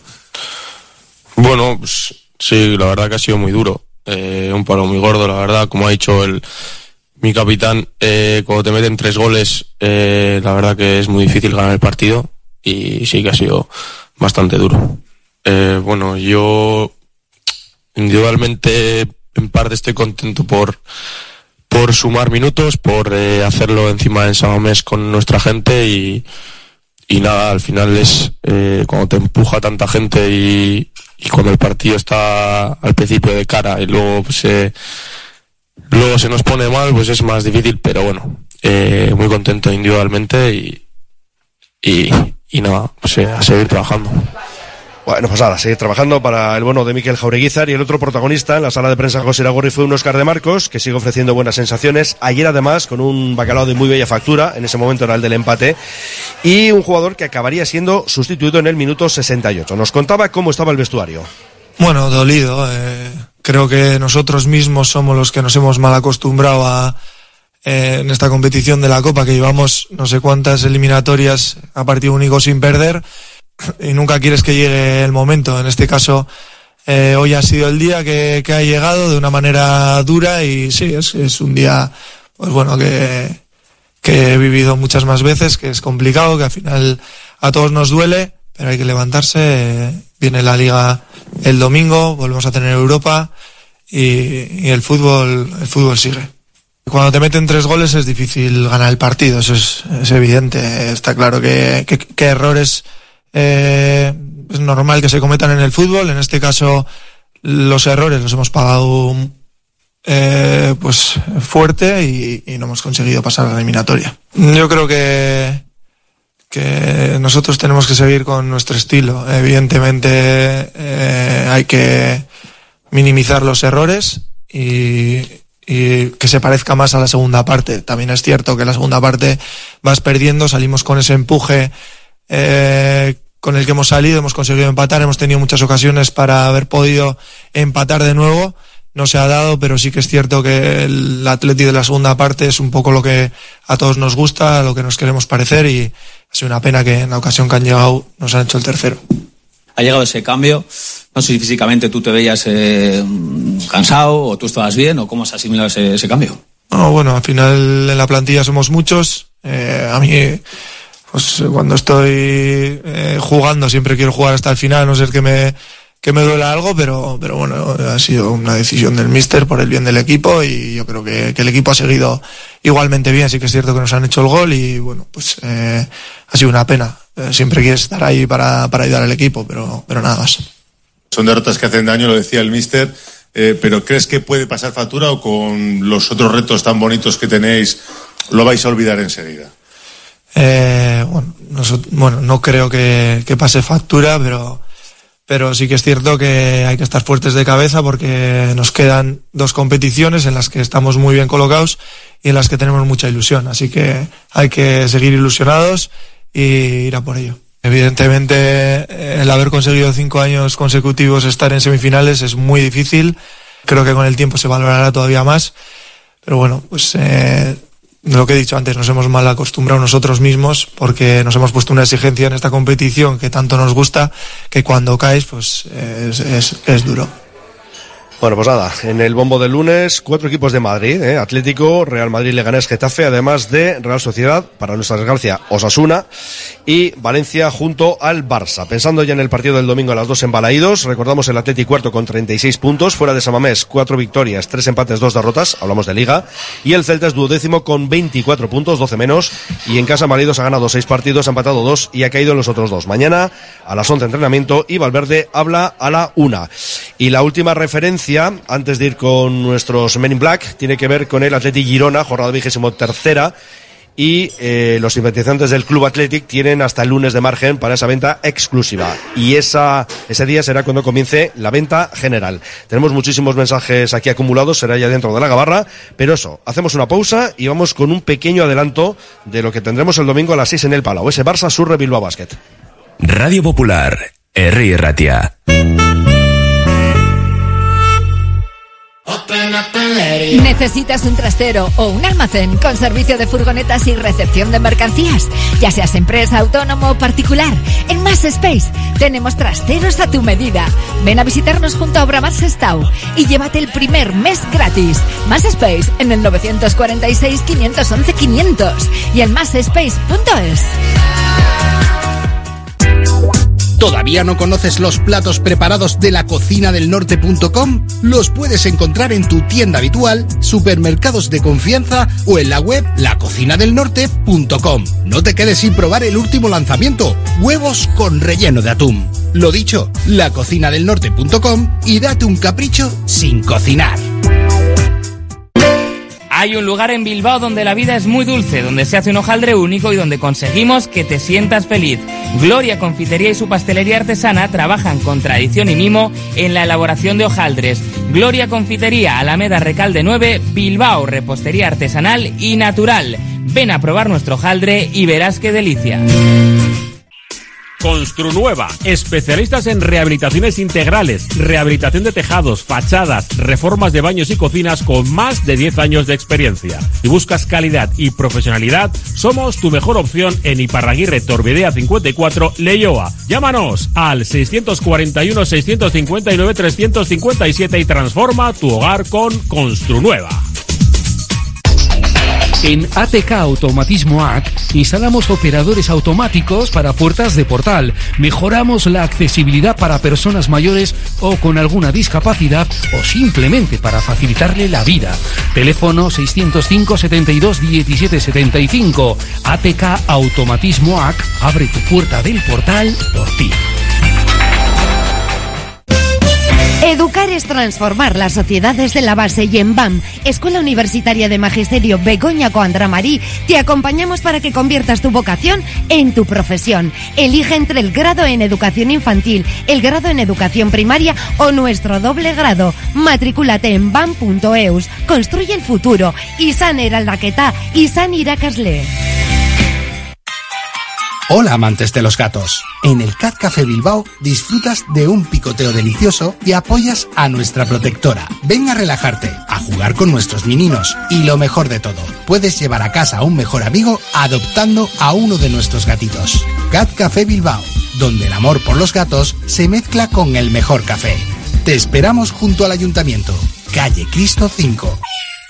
Bueno, pues sí, la verdad que ha sido muy duro. Un palo muy gordo, la verdad. Como ha dicho mi capitán, cuando te meten 3 goles, la verdad que es muy difícil ganar el partido. Y sí que ha sido bastante duro. Bueno, yo individualmente en parte estoy contento por sumar minutos, por hacerlo encima de San Mamés con nuestra gente, y nada, al final es cuando te empuja tanta gente y cuando el partido está al principio de cara y luego pues, luego se nos pone mal, pues es más difícil, pero bueno, muy contento individualmente y nada, pues a seguir trabajando. Bueno, pues ahora, seguir trabajando para el bono de Mikel Jaureguizar, y el otro protagonista en la sala de prensa José Iragorri fue un Óscar de Marcos, que sigue ofreciendo buenas sensaciones. Ayer además con un bacalao de muy bella factura, en ese momento era el del empate, y un jugador que acabaría siendo sustituido en el minuto 68. Nos contaba cómo estaba el vestuario. Bueno, dolido. Creo que nosotros mismos somos los que nos hemos mal acostumbrado en esta competición de la Copa, que llevamos no sé cuántas eliminatorias a partido único sin perder, y nunca quieres que llegue el momento. En este caso Hoy ha sido el día que ha llegado de una manera dura y sí, es un día, pues bueno, que he vivido muchas más veces, que es complicado, que al final a todos nos duele, pero hay que levantarse. Viene la Liga el domingo, volvemos a tener Europa y el fútbol sigue. Cuando te meten 3 goles es difícil ganar el partido, eso es evidente. Está claro que errores es normal que se cometan en el fútbol. En este caso los errores los hemos pagado pues fuerte y no hemos conseguido pasar a la eliminatoria. Yo creo que nosotros tenemos que seguir con nuestro estilo. Evidentemente hay que minimizar los errores y que se parezca más a la segunda parte. También es cierto que en la segunda parte vas perdiendo, salimos con ese empuje con el que hemos salido, hemos conseguido empatar, hemos tenido muchas ocasiones para haber podido empatar de nuevo, no se ha dado, pero sí que es cierto que el Atleti de la segunda parte es un poco lo que a todos nos gusta, lo que nos queremos parecer, y ha sido una pena que en la ocasión que han llegado nos han hecho el tercero. Ha llegado ese cambio, no sé si físicamente tú te veías cansado o tú estabas bien, o cómo has asimilado ese cambio. No, bueno, al final en la plantilla somos muchos, a mí pues cuando estoy jugando siempre quiero jugar hasta el final, a no ser que me duela algo, pero bueno, ha sido una decisión del míster por el bien del equipo, y yo creo que el equipo ha seguido igualmente bien. Sí que es cierto que nos han hecho el gol y bueno, pues ha sido una pena. Siempre quieres estar ahí para ayudar al equipo, pero nada más. Son derrotas que hacen daño, lo decía el míster, pero ¿crees que puede pasar factura, o con los otros retos tan bonitos que tenéis lo vais a olvidar enseguida? Bueno, no creo que pase factura, pero sí que es cierto que hay que estar fuertes de cabeza, porque nos quedan 2 competiciones en las que estamos muy bien colocados y en las que tenemos mucha ilusión, así que hay que seguir ilusionados y ir a por ello. Evidentemente el haber conseguido 5 años consecutivos estar en semifinales es muy difícil, creo que con el tiempo se valorará todavía más, pero bueno, pues lo que he dicho antes, nos hemos mal acostumbrado nosotros mismos, porque nos hemos puesto una exigencia en esta competición que tanto nos gusta, que cuando caes pues es duro. Bueno, pues nada, en el bombo del lunes, 4 equipos de Madrid, Atlético, Real Madrid, Leganés, Getafe, además de Real Sociedad, para nuestra desgracia, Osasuna, y Valencia junto al Barça. Pensando ya en el partido del domingo a las 2 en Balaídos, recordamos el Atleti cuarto con 36 puntos, fuera de Samamés 4 victorias, 3 empates, 2 derrotas, hablamos de Liga, y el Celta es duodécimo con 24 puntos, 12 menos, y en casa Balaídos ha ganado 6 partidos, ha empatado 2 y ha caído en los otros 2. Mañana a las 11 entrenamiento y Valverde habla a la 1. Y la última referencia, antes de ir con nuestros Men in Black, tiene que ver con el Atleti Girona, jornada 23ª, y los simpatizantes del Club Athletic tienen hasta el lunes de margen para esa venta exclusiva, y ese día será cuando comience la venta general. Tenemos muchísimos mensajes aquí acumulados, será ya dentro de la gabarra, pero eso, hacemos una pausa y vamos con un pequeño adelanto de lo que tendremos el domingo a las 6 en el Palau, ese Barça Surre Bilbao Basket. Radio Popular, Herri Ratia. ¿Necesitas un trastero o un almacén con servicio de furgonetas y recepción de mercancías? Ya seas empresa, autónomo o particular, en Más Space tenemos trasteros a tu medida. Ven a visitarnos junto a Obramar Sestao y llévate el primer mes gratis. Más Space en el 946 511 500 y en másspace.es. ¿Todavía no conoces los platos preparados de lacocinadelnorte.com? Los puedes encontrar en tu tienda habitual, supermercados de confianza o en la web lacocinadelnorte.com. No te quedes sin probar el último lanzamiento, huevos con relleno de atún. Lo dicho, lacocinadelnorte.com y date un capricho sin cocinar. Hay un lugar en Bilbao donde la vida es muy dulce, donde se hace un hojaldre único y donde conseguimos que te sientas feliz. Gloria Confitería y su pastelería artesana trabajan con tradición y mimo en la elaboración de hojaldres. Gloria Confitería, Alameda Recalde 9, Bilbao, repostería artesanal y natural. Ven a probar nuestro hojaldre y verás qué delicia. Construnueva, especialistas en rehabilitaciones integrales, rehabilitación de tejados, fachadas, reformas de baños y cocinas con más de 10 años de experiencia. Si buscas calidad y profesionalidad, somos tu mejor opción en Iparraguirre Torbidea 54, Leioa. Llámanos al 641 659 357 y transforma tu hogar con Construnueva. En ATK Automatismo AC instalamos operadores automáticos para puertas de portal, mejoramos la accesibilidad para personas mayores o con alguna discapacidad o simplemente para facilitarle la vida. Teléfono 605 72 17 75. ATK Automatismo AC abre tu puerta del portal por ti. Educar es transformar las sociedades de la base y en BAM, Escuela Universitaria de Magisterio Begoña Coandramarí, te acompañamos para que conviertas tu vocación en tu profesión. Elige entre el grado en educación infantil, el grado en educación primaria o nuestro doble grado. Matricúlate en bam.eus. Construye el futuro. Izan eraldaketa, izan irakasle. Hola amantes de los gatos. En el Cat Café Bilbao disfrutas de un picoteo delicioso y apoyas a nuestra protectora. Ven a relajarte, a jugar con nuestros meninos y lo mejor de todo, puedes llevar a casa a un mejor amigo adoptando a uno de nuestros gatitos. Cat Café Bilbao, donde el amor por los gatos se mezcla con el mejor café. Te esperamos junto al Ayuntamiento, calle Cristo 5.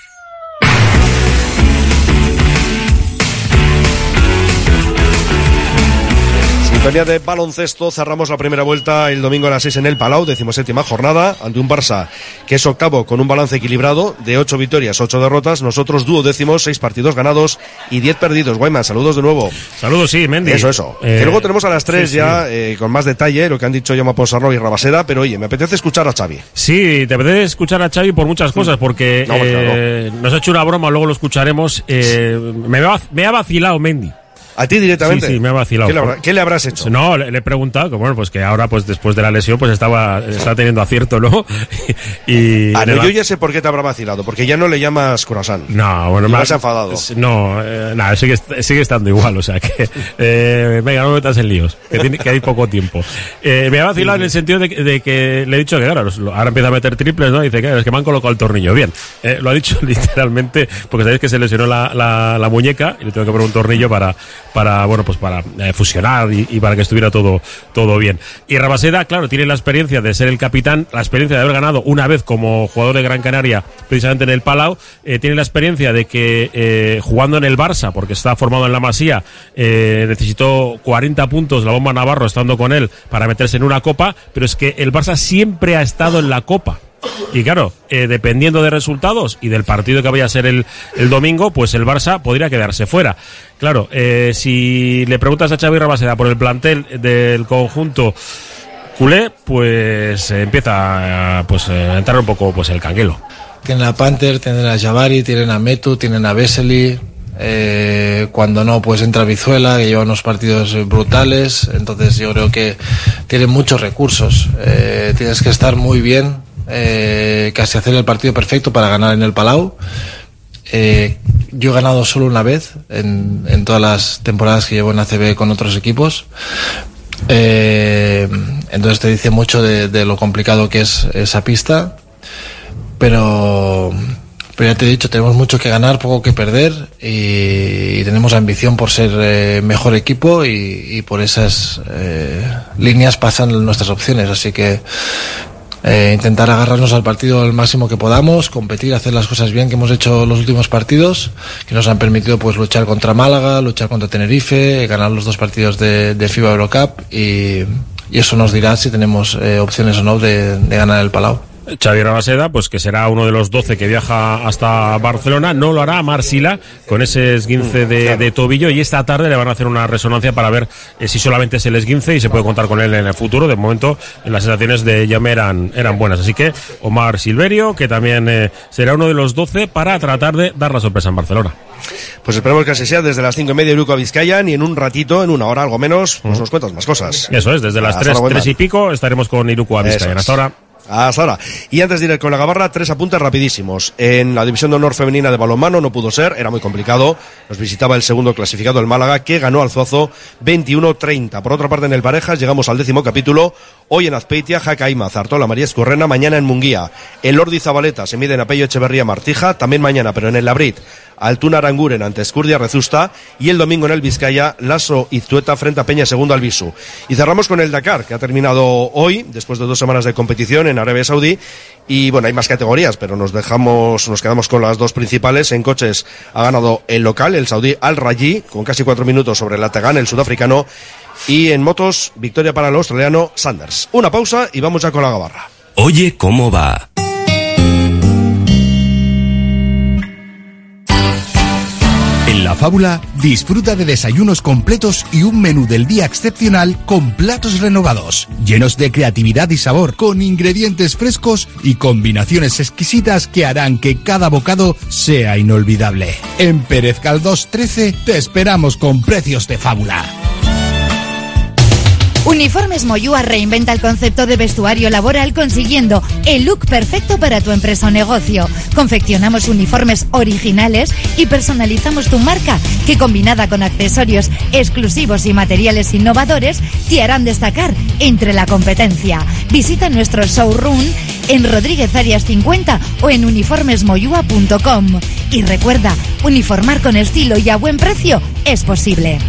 Sintonía de baloncesto, cerramos la primera vuelta el domingo a las 6 en el Palau, 17ª jornada, ante un Barça que es octavo con un balance equilibrado de 8 victorias, 8 derrotas, nosotros duodécimos, 6 partidos ganados y 10 perdidos. Guayman, saludos de nuevo. Saludos, sí, Mendy. Eso. Que luego tenemos a las 3 con más detalle lo que han dicho Jaume Ponsarnau y Rabaseda, pero oye, me apetece escuchar a Xavi. Sí, te apetece escuchar a Xavi por muchas cosas, porque nos ha hecho una broma, luego lo escucharemos. Me ha vacilado Mendy. ¿A ti directamente? Sí, me ha vacilado. ¿Qué le habrás hecho? No, le he preguntado que bueno, pues que ahora pues después de la lesión pues está teniendo acierto, ¿no? Yo ya sé por qué te habrá vacilado, porque ya no le llamas croissant. No, bueno, me has enfadado. No, nada, sigue estando igual, o sea que venga, no me metas en líos, que hay poco tiempo. Me ha vacilado en el sentido de que le he dicho que claro, ahora empieza a meter triples, ¿no? Dice que es que me han colocado el tornillo. Bien, lo ha dicho literalmente, porque sabéis que se lesionó la muñeca y le tengo que poner un tornillo para fusionar y para que estuviera todo bien. Y Rabaseda, claro, tiene la experiencia de ser el capitán, la experiencia de haber ganado una vez como jugador de Gran Canaria, precisamente en el Palau, tiene la experiencia de que jugando en el Barça, porque está formado en la Masía, necesitó 40 puntos la Bomba Navarro estando con él para meterse en una Copa, pero es que el Barça siempre ha estado en la Copa. Y claro, dependiendo de resultados y del partido que vaya a ser el domingo, pues el Barça podría quedarse fuera. Claro, si le preguntas a Xavi Rabaseda por el plantel del conjunto culé, pues empieza a entrar un poco pues el canguelo. Tienen a Panther, tienen a Jabari, tienen a Metu, tienen a Vesely. Cuando no, pues entra Vizuela, que lleva unos partidos brutales. Entonces yo creo que tienen muchos recursos. Tienes que estar muy bien, casi hacer el partido perfecto para ganar en el Palau. Yo he ganado solo una vez en todas las temporadas que llevo en ACB con otros equipos. Entonces te dice mucho de lo complicado que es esa pista, pero ya te he dicho, tenemos mucho que ganar, poco que perder, y tenemos ambición por ser mejor equipo, y por esas líneas pasan nuestras opciones, así que intentar agarrarnos al partido el máximo que podamos, competir, hacer las cosas bien que hemos hecho los últimos partidos, que nos han permitido pues luchar contra Málaga, luchar contra Tenerife, ganar los 2 partidos de FIBA Eurocup, y eso nos dirá si tenemos opciones o no de ganar el Palau. Xavi Rabaseda, pues que será uno de los 12 que viaja hasta Barcelona, no lo hará Marc Sila con ese esguince de tobillo, y esta tarde le van a hacer una resonancia para ver si solamente es el esguince y se puede contar con él en el futuro. De momento las sensaciones de Jaume eran buenas, así que Omar Silverio, que también será uno de los 12 para tratar de dar la sorpresa en Barcelona. Pues esperemos que así sea. Desde las 5:30 Iruko a Vizcayan, y en un ratito, en una hora algo menos, pues nos cuentas más cosas. Eso es, desde las 3 y pico estaremos con Iruko a Vizcayan. Hasta ahora. Hasta ahora. Y antes de ir con la Gabarra, 3 apuntes rapidísimos. En la División de Honor femenina de balonmano no pudo ser, era muy complicado. Nos visitaba el segundo clasificado, el Málaga, que ganó al Zuazo 21-30. Por otra parte, en el Parejas llegamos al 10º capítulo. Hoy en Azpeitia, Jacaima, Zartola, María Escurrena. Mañana en Munguía. El Lordi Zabaleta se mide en Apello Echeverría Martija. También mañana, pero en el Labrit, Altuna Aranguren ante Escurdia Rezusta. Y el domingo en el Vizcaya, Lasso Iztueta frente a Peña Segundo Albisu. Y cerramos con el Dakar, que ha terminado hoy, después de 2 semanas de competición en Arabia Saudí. Y bueno, hay más categorías, pero nos quedamos con las 2 principales. En coches ha ganado el local, el saudí Al Rayyi, con casi 4 minutos sobre el Atagan, el sudafricano. Y en motos, victoria para el australiano Sanders. Una pausa y vamos ya con la Gabarra. Oye, ¿cómo va? En La Fábula, disfruta de desayunos completos y un menú del día excepcional con platos renovados, llenos de creatividad y sabor, con ingredientes frescos y combinaciones exquisitas que harán que cada bocado sea inolvidable. En Pérez Caldós 13 te esperamos con precios de fábula. Uniformes Moyúa reinventa el concepto de vestuario laboral consiguiendo el look perfecto para tu empresa o negocio. Confeccionamos uniformes originales y personalizamos tu marca, que combinada con accesorios exclusivos y materiales innovadores te harán destacar entre la competencia. Visita nuestro showroom en Rodríguez Arias 50 o en uniformesmoyua.com. Y recuerda, uniformar con estilo y a buen precio es posible.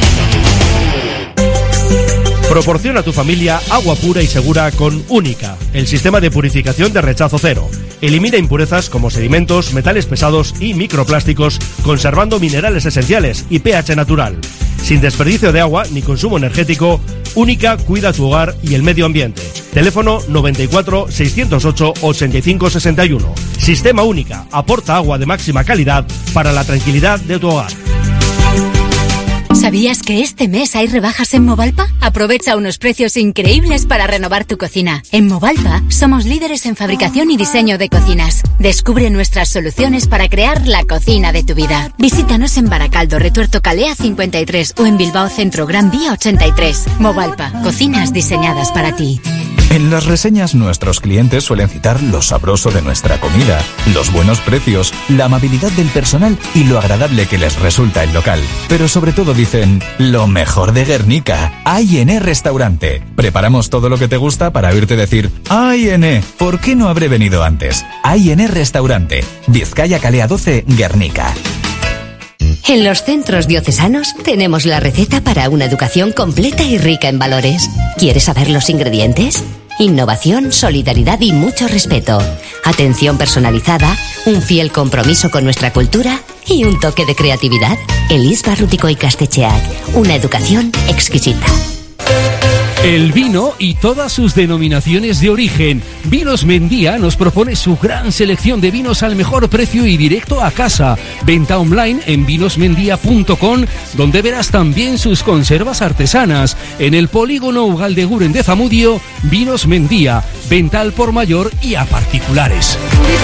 Proporciona a tu familia agua pura y segura con Única, el sistema de purificación de rechazo cero. Elimina impurezas como sedimentos, metales pesados y microplásticos, conservando minerales esenciales y pH natural. Sin desperdicio de agua ni consumo energético, Única cuida tu hogar y el medio ambiente. Teléfono 94 608 85 61. Sistema Única, aporta agua de máxima calidad para la tranquilidad de tu hogar. ¿Sabías que este mes hay rebajas en Movalpa? Aprovecha unos precios increíbles para renovar tu cocina. En Movalpa somos líderes en fabricación y diseño de cocinas. Descubre nuestras soluciones para crear la cocina de tu vida. Visítanos en Baracaldo, Retuerto Calea 53 o en Bilbao Centro, Gran Vía 83. Movalpa, cocinas diseñadas para ti. En las reseñas nuestros clientes suelen citar lo sabroso de nuestra comida, los buenos precios, la amabilidad del personal y lo agradable que les resulta el local. Pero sobre todo dicen, lo mejor de Guernica, A&E Restaurante. Preparamos todo lo que te gusta para oírte decir, A&E, ¿por qué no habré venido antes? A&E Restaurante, Vizcaya Calea 12, Guernica. En los centros diocesanos tenemos la receta para una educación completa y rica en valores. ¿Quieres saber los ingredientes? Innovación, solidaridad y mucho respeto. Atención personalizada, un fiel compromiso con nuestra cultura y un toque de creatividad. Elis Barrutico y Castecheac, una educación exquisita. El vino y todas sus denominaciones de origen. Vinos Mendía nos propone su gran selección de vinos al mejor precio y directo a casa. Venta online en vinosmendía.com, donde verás también sus conservas artesanas. En el polígono Ugaldeguren de Zamudio, Vinos Mendía. Venta al por mayor y a particulares.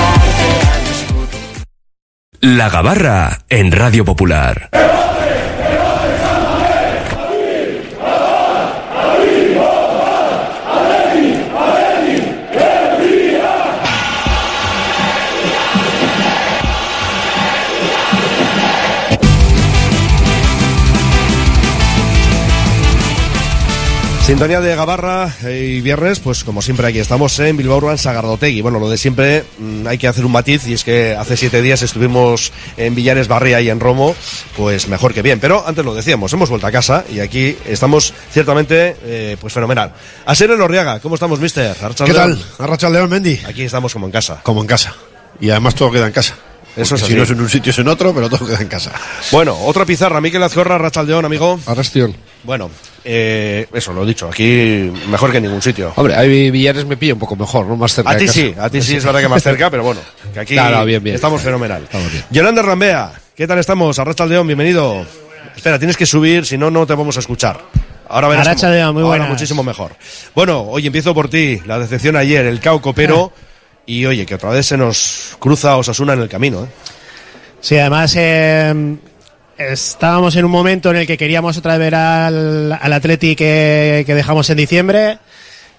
La Gabarra en Radio Popular. Sintonía de Gabarra y viernes, pues como siempre aquí estamos en Bilbao Urban Sagardotegui. Bueno, lo de siempre, hay que hacer un matiz, y es que hace 7 días estuvimos en Villares Barria y en Romo, pues mejor que bien. Pero antes lo decíamos, hemos vuelto a casa y aquí estamos ciertamente pues fenomenal. Asier Elorriaga, ¿cómo estamos, mister? ¿Qué tal? Arratsaldeon, Mendy. Aquí estamos como en casa. Como en casa. Y además todo queda en casa. Eso es así. Si no es en un sitio es en otro, pero todo queda en casa. Bueno, otra pizarra. Mikel Azcorra, Arratsaldeon, amigo. Arrastión. Bueno, eso lo he dicho, aquí mejor que en ningún sitio. Hombre, ahí Villares me pilla un poco mejor, ¿no? Más cerca. A ti sí, es verdad que más cerca, pero bueno, que aquí claro, bien. Estamos fenomenal. Yolanda Rambea, ¿qué tal estamos? Arratsaldeon, bienvenido. Espera, tienes que subir, si no, no te vamos a escuchar. Ahora verás. Arratsaldeon, muy buenas. Ahora muchísimo mejor. Bueno, hoy empiezo por ti, la decepción ayer, el Cao Copero, y oye, que otra vez se nos cruza Osasuna en el camino, ¿eh? Sí, además estábamos en un momento en el que queríamos otra vez ver al Atleti que dejamos en diciembre.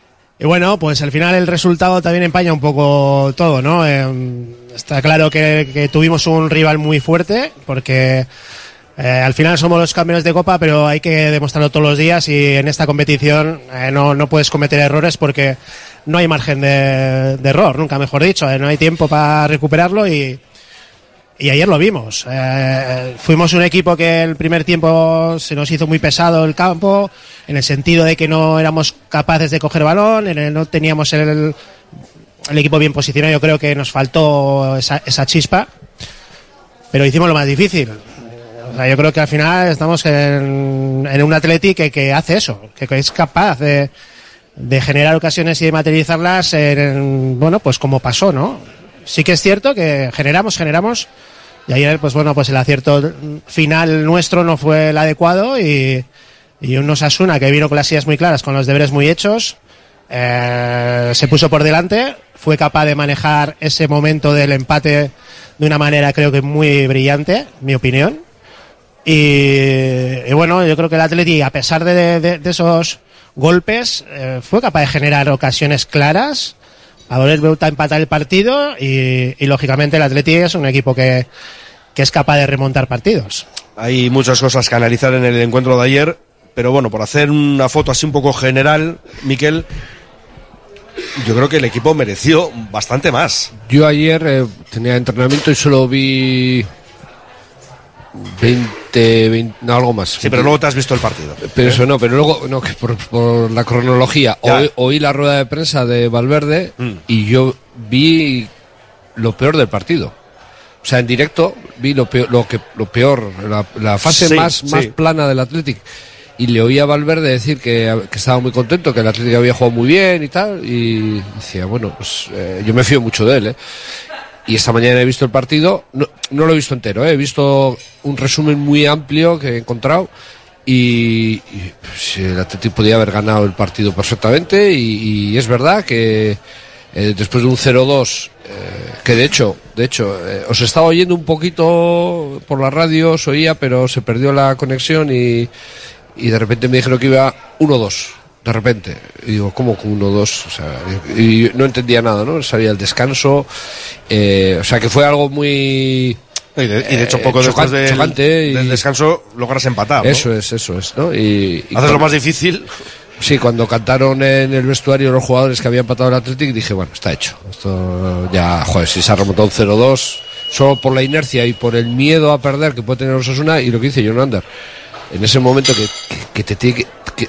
Y bueno, pues al final el resultado también empaña un poco todo, ¿no? Está claro que tuvimos un rival muy fuerte, porque al final somos los campeones de Copa, pero hay que demostrarlo todos los días, y en esta competición no puedes cometer errores porque no hay margen de error, nunca mejor dicho, no hay tiempo para recuperarlo, y ayer lo vimos. Fuimos un equipo que el primer tiempo se nos hizo muy pesado el campo, en el sentido de que no éramos capaces de coger balón, no teníamos el equipo bien posicionado. Yo creo que nos faltó esa chispa, pero hicimos lo más difícil. O sea, yo creo que al final estamos en un Atleti que hace eso, que es capaz de generar ocasiones y de materializarlas bueno, pues como pasó, ¿no? Sí que es cierto que generamos, y ayer, pues bueno, pues el acierto final nuestro no fue el adecuado, y un Osasuna que vino con las ideas muy claras, con los deberes muy hechos, se puso por delante, fue capaz de manejar ese momento del empate de una manera, creo que muy brillante, mi opinión. Y bueno, yo creo que el Atleti, a pesar de esos golpes, fue capaz de generar ocasiones claras a volver a empatar el partido, y lógicamente el Atleti es un equipo que es capaz de remontar partidos. Hay muchas cosas que analizar en el encuentro de ayer, pero bueno, por hacer una foto así un poco general, Miquel, yo creo que el equipo mereció bastante más. Yo ayer tenía entrenamiento y solo vi 20 no, algo más. Sí, pero luego te has visto el partido. Pero eso no, pero luego, no, que por la cronología, oí la rueda de prensa de Valverde y yo vi lo peor del partido. O sea, en directo vi lo peor, la fase más plana del Athletic. Y le oí a Valverde decir que estaba muy contento, que el Athletic había jugado muy bien y tal. Y decía, bueno, pues yo me fío mucho de él, Y esta mañana he visto el partido, no lo he visto entero, he visto un resumen muy amplio que he encontrado, y pues, el Athletic podía haber ganado el partido perfectamente, y es verdad que después de un 0-2, que de hecho os estaba oyendo un poquito por la radio, os oía, pero se perdió la conexión, y de repente me dijeron que iba 1-2. De repente, y digo, ¿cómo con 1-2? O sea, y no entendía nada, ¿no? Salía el descanso, o sea, que fue algo muy... Y de hecho, poco después del descanso logras empatar, ¿no? Eso es, ¿no? Y haces lo más difícil. Sí, cuando cantaron en el vestuario los jugadores que habían empatado el Athletic, dije, bueno, está hecho. Esto ya, joder, si se ha remontado un 0-2, solo por la inercia y por el miedo a perder que puede tener Osasuna, y lo que dice John Ander, en ese momento que te tiene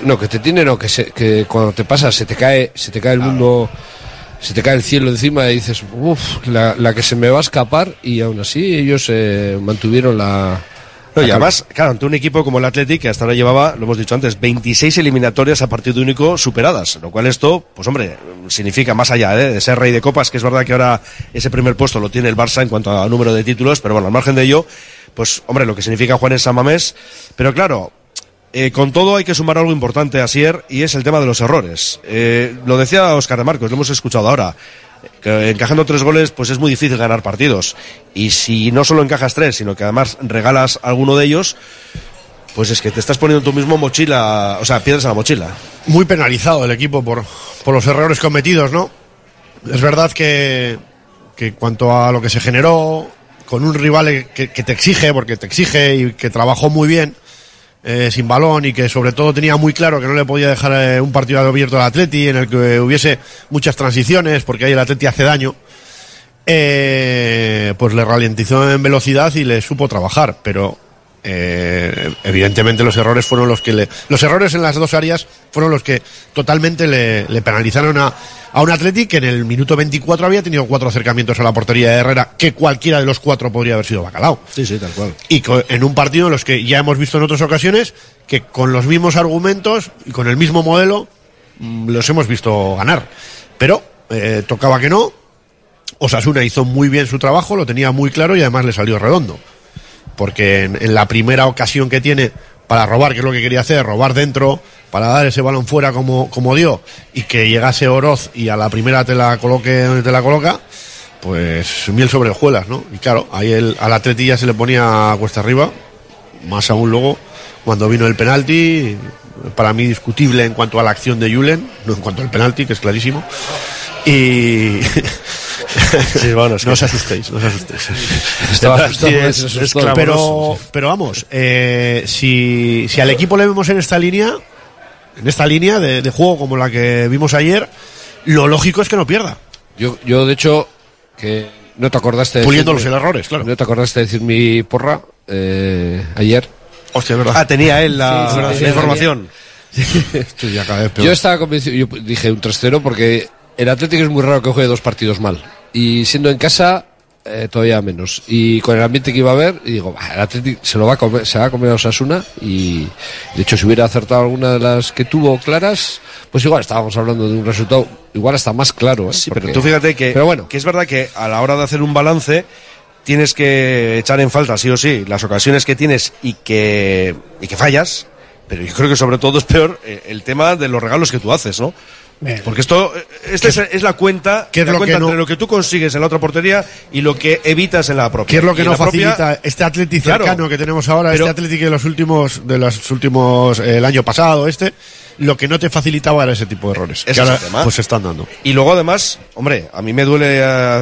que cuando te pasa se te cae el mundo, se te cae el cielo encima, y dices, uff, la que se me va a escapar, y aún así ellos mantuvieron la... No, y además, claro, ante un equipo como el Athletic, que hasta ahora llevaba, lo hemos dicho antes, 26 eliminatorias a partido único superadas, lo cual esto, pues hombre, significa más allá de ser rey de copas, que es verdad que ahora ese primer puesto lo tiene el Barça en cuanto a número de títulos, pero bueno, al margen de ello, pues hombre, lo que significa jugar en San Mamés, pero claro, con todo hay que sumar algo importante, Asier, y es el tema de los errores. Lo decía Óscar de Marcos, lo hemos escuchado ahora, que encajando 3 goles pues es muy difícil ganar partidos, y si no solo encajas 3, sino que además regalas alguno de ellos, pues es que te estás poniendo tú mismo mochila, o sea, piedras a la mochila. Muy penalizado el equipo por los errores cometidos, ¿no? Es verdad que cuanto a lo que se generó, con un rival que te exige, porque te exige, y que trabajó muy bien sin balón, y que sobre todo tenía muy claro que no le podía dejar un partido abierto al Atleti, en el que hubiese muchas transiciones, porque ahí el Atleti hace daño, pues le ralentizó en velocidad y le supo trabajar, pero evidentemente los errores fueron los errores en las dos áreas fueron los que totalmente le penalizaron a un Athletic que en el minuto 24 había tenido 4 acercamientos a la portería de Herrera, que cualquiera de los 4 podría haber sido Bacalao. Sí, tal cual. Y en un partido en los que ya hemos visto en otras ocasiones que con los mismos argumentos y con el mismo modelo los hemos visto ganar. Pero tocaba que no. Osasuna hizo muy bien su trabajo, lo tenía muy claro, y además le salió redondo. Porque en la primera ocasión que tiene para robar, que es lo que quería hacer, robar dentro, para dar ese balón fuera como dio, y que llegase Oroz y a la primera te la coloque donde te la coloca, pues miel sobre hojuelas, ¿no? Y claro, ahí al Atleti ya se le ponía cuesta arriba, más aún luego cuando vino el penalti, para mí discutible en cuanto a la acción de Julen, no en cuanto al penalti, que es clarísimo. Y sí, bueno, no os asustéis. Pero vamos, si al equipo le vemos en esta línea de juego como la que vimos ayer, lo lógico es que no pierda. Yo de hecho, que no te acordaste de puliendo los errores, claro. No te acordaste de decir mi porra ayer. Hostia, es verdad. Tenía él la información. Estoy ya cada vez peor. Yo estaba convencido, yo dije un 3-0 porque el Atlético es muy raro que juegue 2 partidos mal. Y siendo en casa, todavía menos. Y con el ambiente que iba a haber, y digo, el Atlético se va a comer a Osasuna. Y de hecho, si hubiera acertado alguna de las que tuvo claras, pues igual estábamos hablando de un resultado igual hasta más claro. Sí, porque, pero tú fíjate que es verdad que a la hora de hacer un balance tienes que echar en falta, sí o sí, las ocasiones que tienes y que fallas. Pero yo creo que sobre todo es peor el tema de los regalos que tú haces, ¿no? Porque es la cuenta, entre lo que tú consigues en la otra portería y lo que evitas en la propia. ¿Qué es lo que no facilita este Atlético cercano que tenemos ahora, pero, este Atlético de los últimos el año pasado, lo que no te facilitaba era ese tipo de errores. Que ahora pues se están dando. Y luego además, hombre, a mí me duele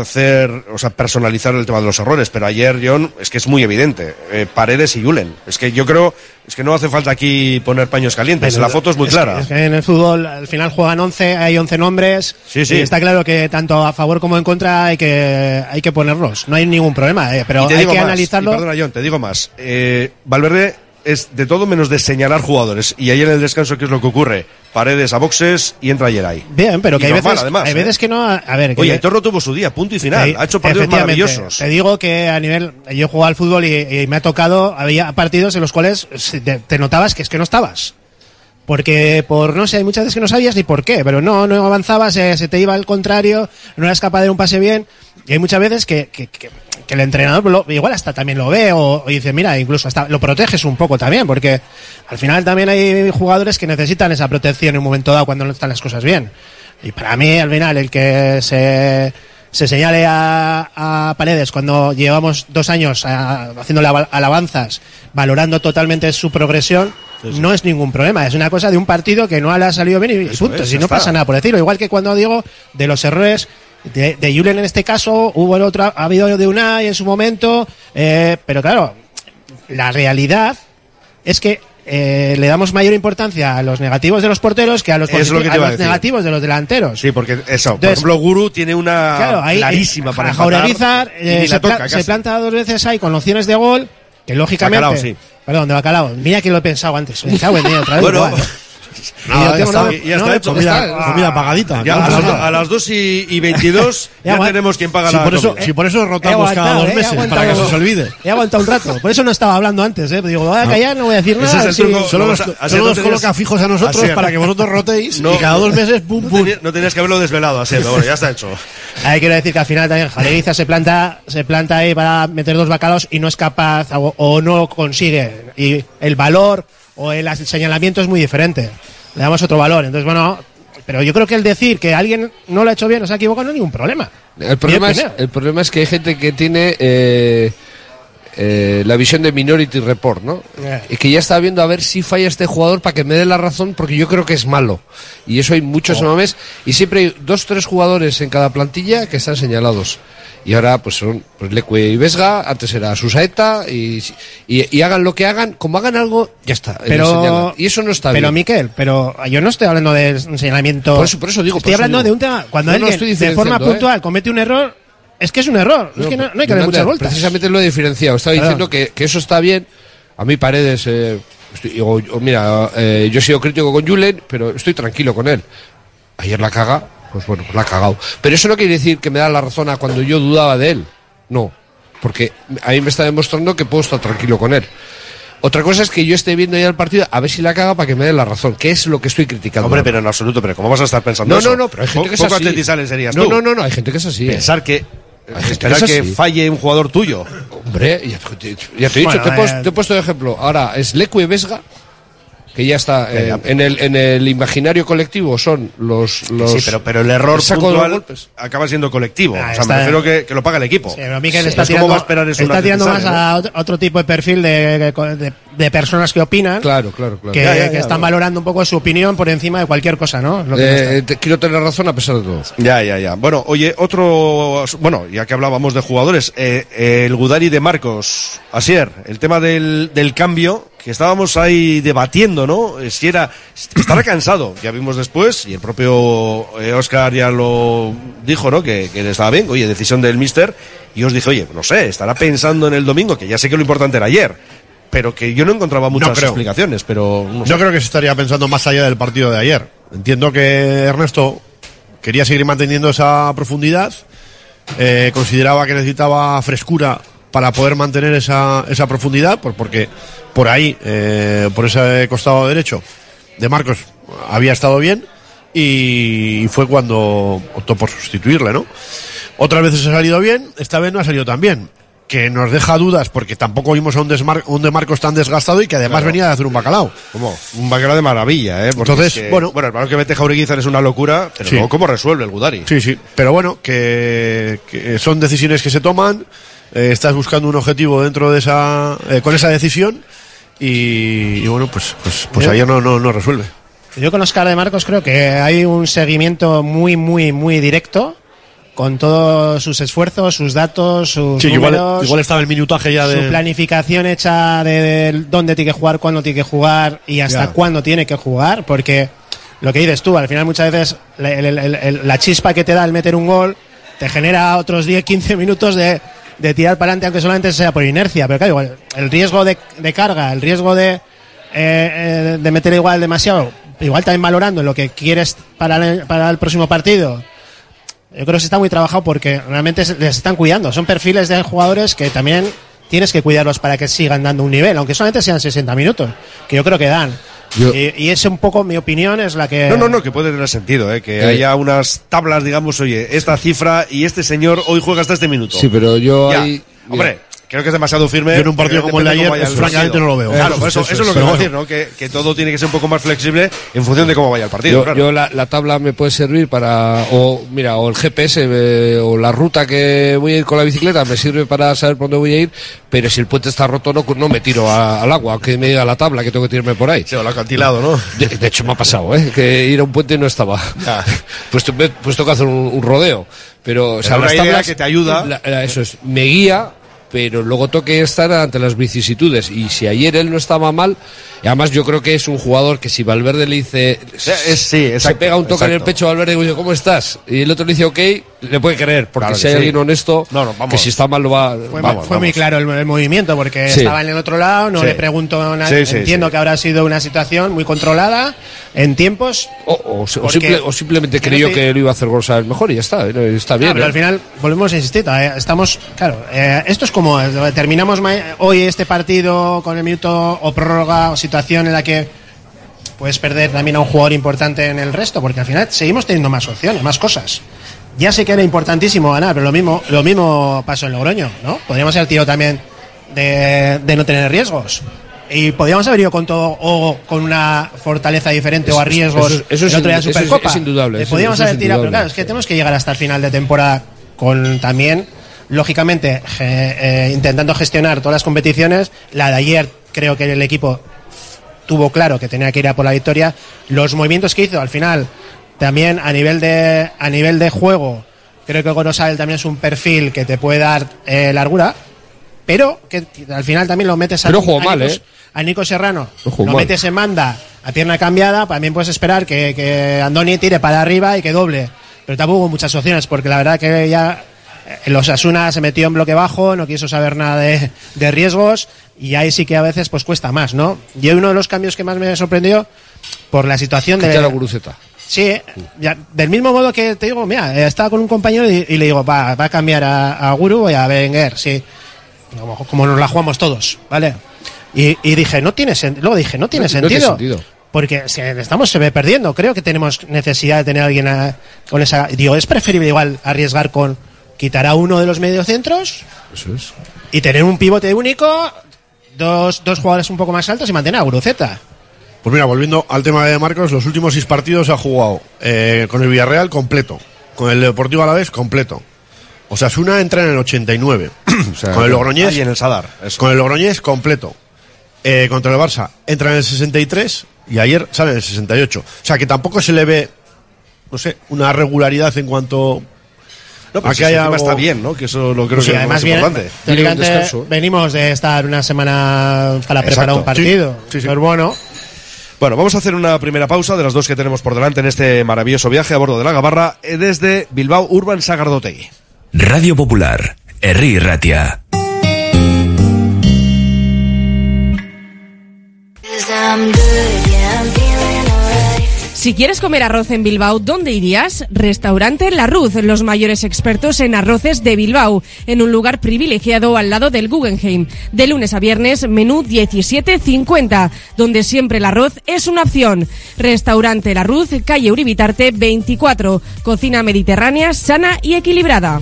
personalizar el tema de los errores, pero ayer, John, es que es muy evidente. Paredes y Julen. Es que yo creo, es que no hace falta aquí poner paños calientes. La foto es muy clara. Es que en el fútbol al final juegan 11, hay 11 nombres. Sí. Y está claro que tanto a favor como en contra hay que ponerlos. No hay ningún problema, pero hay que analizarlo. Perdona, John, te digo más. Valverde es de todo menos de señalar jugadores. Y ayer en el descanso, ¿qué es lo que ocurre? Paredes a boxes y entra Yeray. Bien, pero que hay veces que no. A ver, oye, Aitor no tuvo su día, punto y final. Ha hecho partidos maravillosos. Te digo que a nivel. Yo he jugado al fútbol y me ha tocado. Había partidos en los cuales te notabas que es que no estabas. Porque no sé, hay muchas veces que no sabías ni por qué, pero no avanzabas, se te iba al contrario, no eras capaz de dar un pase bien. Y hay muchas veces que el entrenador igual hasta también lo ve o dice, mira, incluso hasta lo proteges un poco también, porque al final también hay jugadores que necesitan esa protección en un momento dado cuando no están las cosas bien. Y para mí, al final, el que se señale a Paredes cuando llevamos 2 años haciéndole alabanzas, valorando totalmente su progresión, no es ningún problema. Es una cosa de un partido que no le ha salido bien y punto. Si no pasa nada por decirlo. Igual que cuando digo de los errores de Julen en este caso, ha habido de Unai en su momento, pero claro, la realidad es que le damos mayor importancia a los negativos de los porteros que a los negativos de los delanteros. Sí, porque eso, por ejemplo, Guru tiene una clarísima para Jaureguizar, se planta 2 veces ahí con opciones de gol, que lógicamente... Bacalao, sí. Perdón, de Bacalao. Mira que lo he pensado antes. Me cago en día otra vez. Bueno, ya está hecho. Comida pagadita. Ya a las 2:22 ya tenemos quien paga la comida. Si por eso rotamos cada 2 meses, para que se os olvide. He aguantado un rato. Por eso no estaba hablando antes. Digo, voy a callar, no voy a decir nada. Ese es el truco. Solo nos coloca fijos a nosotros para que vosotros rotéis y cada 2 meses, pum, pum. No tenías que haberlo desvelado así, pero bueno, ya está hecho. Quiero decir que al final también Jaureguizar se planta ahí para meter 2 bacalaos y no es capaz o no consigue. Y el valor o el señalamiento es muy diferente. Le damos otro valor. Entonces, bueno, pero yo creo que el decir que alguien no lo ha hecho bien o se ha equivocado no es ningún problema. El problema es que hay gente que tiene la visión de Minority Report, ¿no? Y que ya está viendo a ver si falla este jugador para que me dé la razón, porque yo creo que es malo. Y eso hay muchos nombres. Y siempre hay 2-3 jugadores en cada plantilla que están señalados. Y ahora pues son Leque y Vesga, antes era Susaeta, y hagan lo que hagan, como hagan algo, ya está. Y eso no está bien. Pero Miquel, yo no estoy hablando de un señalamiento. Por eso digo. Estoy hablando de un tema. Cuando alguien de forma puntual comete un error, es que es un error. Es que no hay que dar muchas vueltas. Precisamente lo he diferenciado. Estaba diciendo que eso está bien. A mí Paredes, mira, yo he sido crítico con Julen, pero estoy tranquilo con él. Ayer la caga. Pues bueno, la ha cagado. Pero eso no quiere decir que me da la razón a cuando yo dudaba de él. No. Porque a mí me está demostrando que puedo estar tranquilo con él. Otra cosa es que yo esté viendo ya el partido a ver si la caga para que me dé la razón, que es lo que estoy criticando. Hombre, pero en absoluto, pero ¿cómo vas a estar pensando eso? No, pero hay gente que es así. ¿Poco atletizales serías tú? No, hay gente que es así. Pensar que... Esperar que falle un jugador tuyo. Hombre, ya te he dicho, te he puesto de ejemplo. Ahora es Leque y Vesga. que ya está en el imaginario colectivo son los sí, pero el error puntual acaba siendo colectivo. O sea, me refiero que lo paga el equipo. Sí, pero Mikel está tirando más a otro tipo de perfil de personas que opinan. Claro. Que están valorando un poco su opinión por encima de cualquier cosa, ¿no? Quiero tener razón a pesar de todo. Ya. Bueno, oye, ya que hablábamos de jugadores, el Gudari de Marcos, Asier, el tema del cambio, que estábamos ahí debatiendo, ¿no? Si estará cansado, ya vimos después, y el propio Óscar ya lo dijo, ¿no? Que estaba bien, oye, decisión del míster, y os dije, oye, no sé, estará pensando en el domingo, que ya sé que lo importante era ayer, pero que yo no encontraba muchas explicaciones, pero no sé. Yo creo que se estaría pensando más allá del partido de ayer. Entiendo que Ernesto quería seguir manteniendo esa profundidad, consideraba que necesitaba frescura para poder mantener esa profundidad, porque por ahí, por ese costado derecho de Marcos había estado bien, y fue cuando optó por sustituirle, ¿no? Otras veces ha salido bien, esta vez no ha salido tan bien, que nos deja dudas porque tampoco vimos a un de Marcos tan desgastado y que además venía de hacer un bacalao. ¿Cómo? Un bacalao de maravilla, ¿eh? Porque entonces, bueno, el balón que mete Jaureguizar es una locura, pero luego cómo resuelve el Gudari. Sí, pero bueno, que son decisiones que se toman, estás buscando un objetivo dentro de con esa decisión, y bueno, pues ayer no resuelve. Yo con Óscar de Marcos creo que hay un seguimiento muy, muy, muy directo con todos sus esfuerzos, sus datos, sus números. Igual estaba el minutaje ya su planificación hecha de dónde tiene que jugar, cuándo tiene que jugar y hasta cuándo tiene que jugar, porque lo que dices tú, al final muchas veces la chispa que te da el meter un gol te genera otros 10-15 minutos de tirar para adelante, aunque solamente sea por inercia, pero claro, igual, el riesgo de carga, el riesgo de meter igual demasiado, igual también valorando lo que quieres para el próximo partido. Yo creo que se está muy trabajado porque realmente les están cuidando. Son perfiles de jugadores que también tienes que cuidarlos para que sigan dando un nivel, aunque solamente sean 60 minutos, que yo creo que dan. Y es un poco mi opinión, es la que... No, que puede tener sentido, que haya unas tablas, digamos, oye, esta cifra y este señor hoy juega hasta este minuto. Sí, pero yo ahí... Hombre, creo que es demasiado firme. Yo en un partido como el de ayer, francamente no lo veo. Claro, eso es lo que quiero decir, ¿no? Que todo tiene que ser un poco más flexible en función de cómo vaya el partido. Yo la tabla me puede servir o el GPS o la ruta que voy a ir con la bicicleta me sirve para saber por dónde voy a ir, pero si el puente está roto no me tiro al agua, aunque me diga la tabla que tengo que tirarme por ahí. Sí, o el acantilado, ¿no? De hecho me ha pasado, que ir a un puente no estaba. Pues tengo que hacer un rodeo. Pero o sea, las tablas que te ayuda. Eso es, me guía, pero luego toque estar ante las vicisitudes, y si ayer él no estaba mal, y además yo creo que es un jugador que si Valverde le dice se pega un toque en el pecho a Valverde y dice ¿cómo estás? Y el otro le dice ok, le puede creer, porque claro si hay alguien honesto que si está mal lo va fue muy claro el movimiento, porque estaba en el otro lado, no le pregunto nada, entiendo que habrá sido una situación muy controlada en tiempos o simplemente creyó que lo iba a hacer gol mejor y ya está bien. Pero al final volvemos a insistir, estamos esto es como terminamos hoy este partido con el minuto o prórroga o situación en la que puedes perder también a un jugador importante en el resto, porque al final seguimos teniendo más opciones, más cosas. Ya sé que era importantísimo ganar, pero lo mismo pasó en Logroño, ¿no? Podríamos haber tirado también de no tener riesgos. Y podríamos haber ido con todo o con una fortaleza diferente o a riesgos eso el otro día de Supercopa. Es indudable. Podríamos haber tirado, pero claro, es que tenemos que llegar hasta el final de temporada con también, lógicamente, intentando gestionar todas las competiciones. La de ayer creo que el equipo tuvo claro que tenía que ir a por la victoria. Los movimientos que hizo al final también a nivel de juego, creo que Gorosabel también es un perfil que te puede dar largura, pero que al final también lo metes a Nico Serrano, lo metes en banda a pierna cambiada, también puedes esperar que Andoni tire para arriba y que doble, pero tampoco hubo muchas opciones, porque la verdad que ya los Osasuna se metió en bloque bajo, no quiso saber nada de riesgos, y ahí sí que a veces pues cuesta más, ¿no? Y uno de los cambios que más me sorprendió por la situación de la Guruceta. Sí, ya, del mismo modo que te digo, mira, estaba con un compañero y le digo, va a cambiar a Guru y a Berenguer, sí, como nos la jugamos todos, ¿vale? Y dije, no tiene sentido, luego dije, no tiene sentido. Porque si estamos se ve perdiendo, creo que tenemos necesidad de tener a alguien con esa. Digo, es preferible igual arriesgar con quitar a uno de los mediocentros. Eso es. Y tener un pivote único, dos jugadores un poco más altos y mantener a Guruceta. Pues mira, volviendo al tema de Marcos, los últimos 6 partidos ha jugado con el Villarreal completo, con el Deportivo Alavés completo. Osasuna entra en el 89, O sea, con el Logroñés y en el Sadar. Eso. con el Logroñés completo. Contra el Barça entra en el 63 y ayer sale en el 68. O sea que tampoco se le ve, no sé, una regularidad en cuanto No, pero a si que haya encima algo... está bien, ¿no? Que eso lo creo Sí, que es además más importante. teóricamente venimos de estar una semana para preparar un partido. Sí, sí. Pero bueno. Bueno, vamos a hacer una primera pausa de las 2 que tenemos por delante en este maravilloso viaje a bordo de la Gabarra desde Bilbao Urban Sagardotegui. Radio Popular, Herri Ratia. Si quieres comer arroz en Bilbao, ¿dónde irías? Restaurante La Ruz, los mayores expertos en arroces de Bilbao, en un lugar privilegiado al lado del Guggenheim. De lunes a viernes, menú 17,50, donde siempre el arroz es una opción. Restaurante La Ruz, calle Uribitarte 24, cocina mediterránea, sana y equilibrada.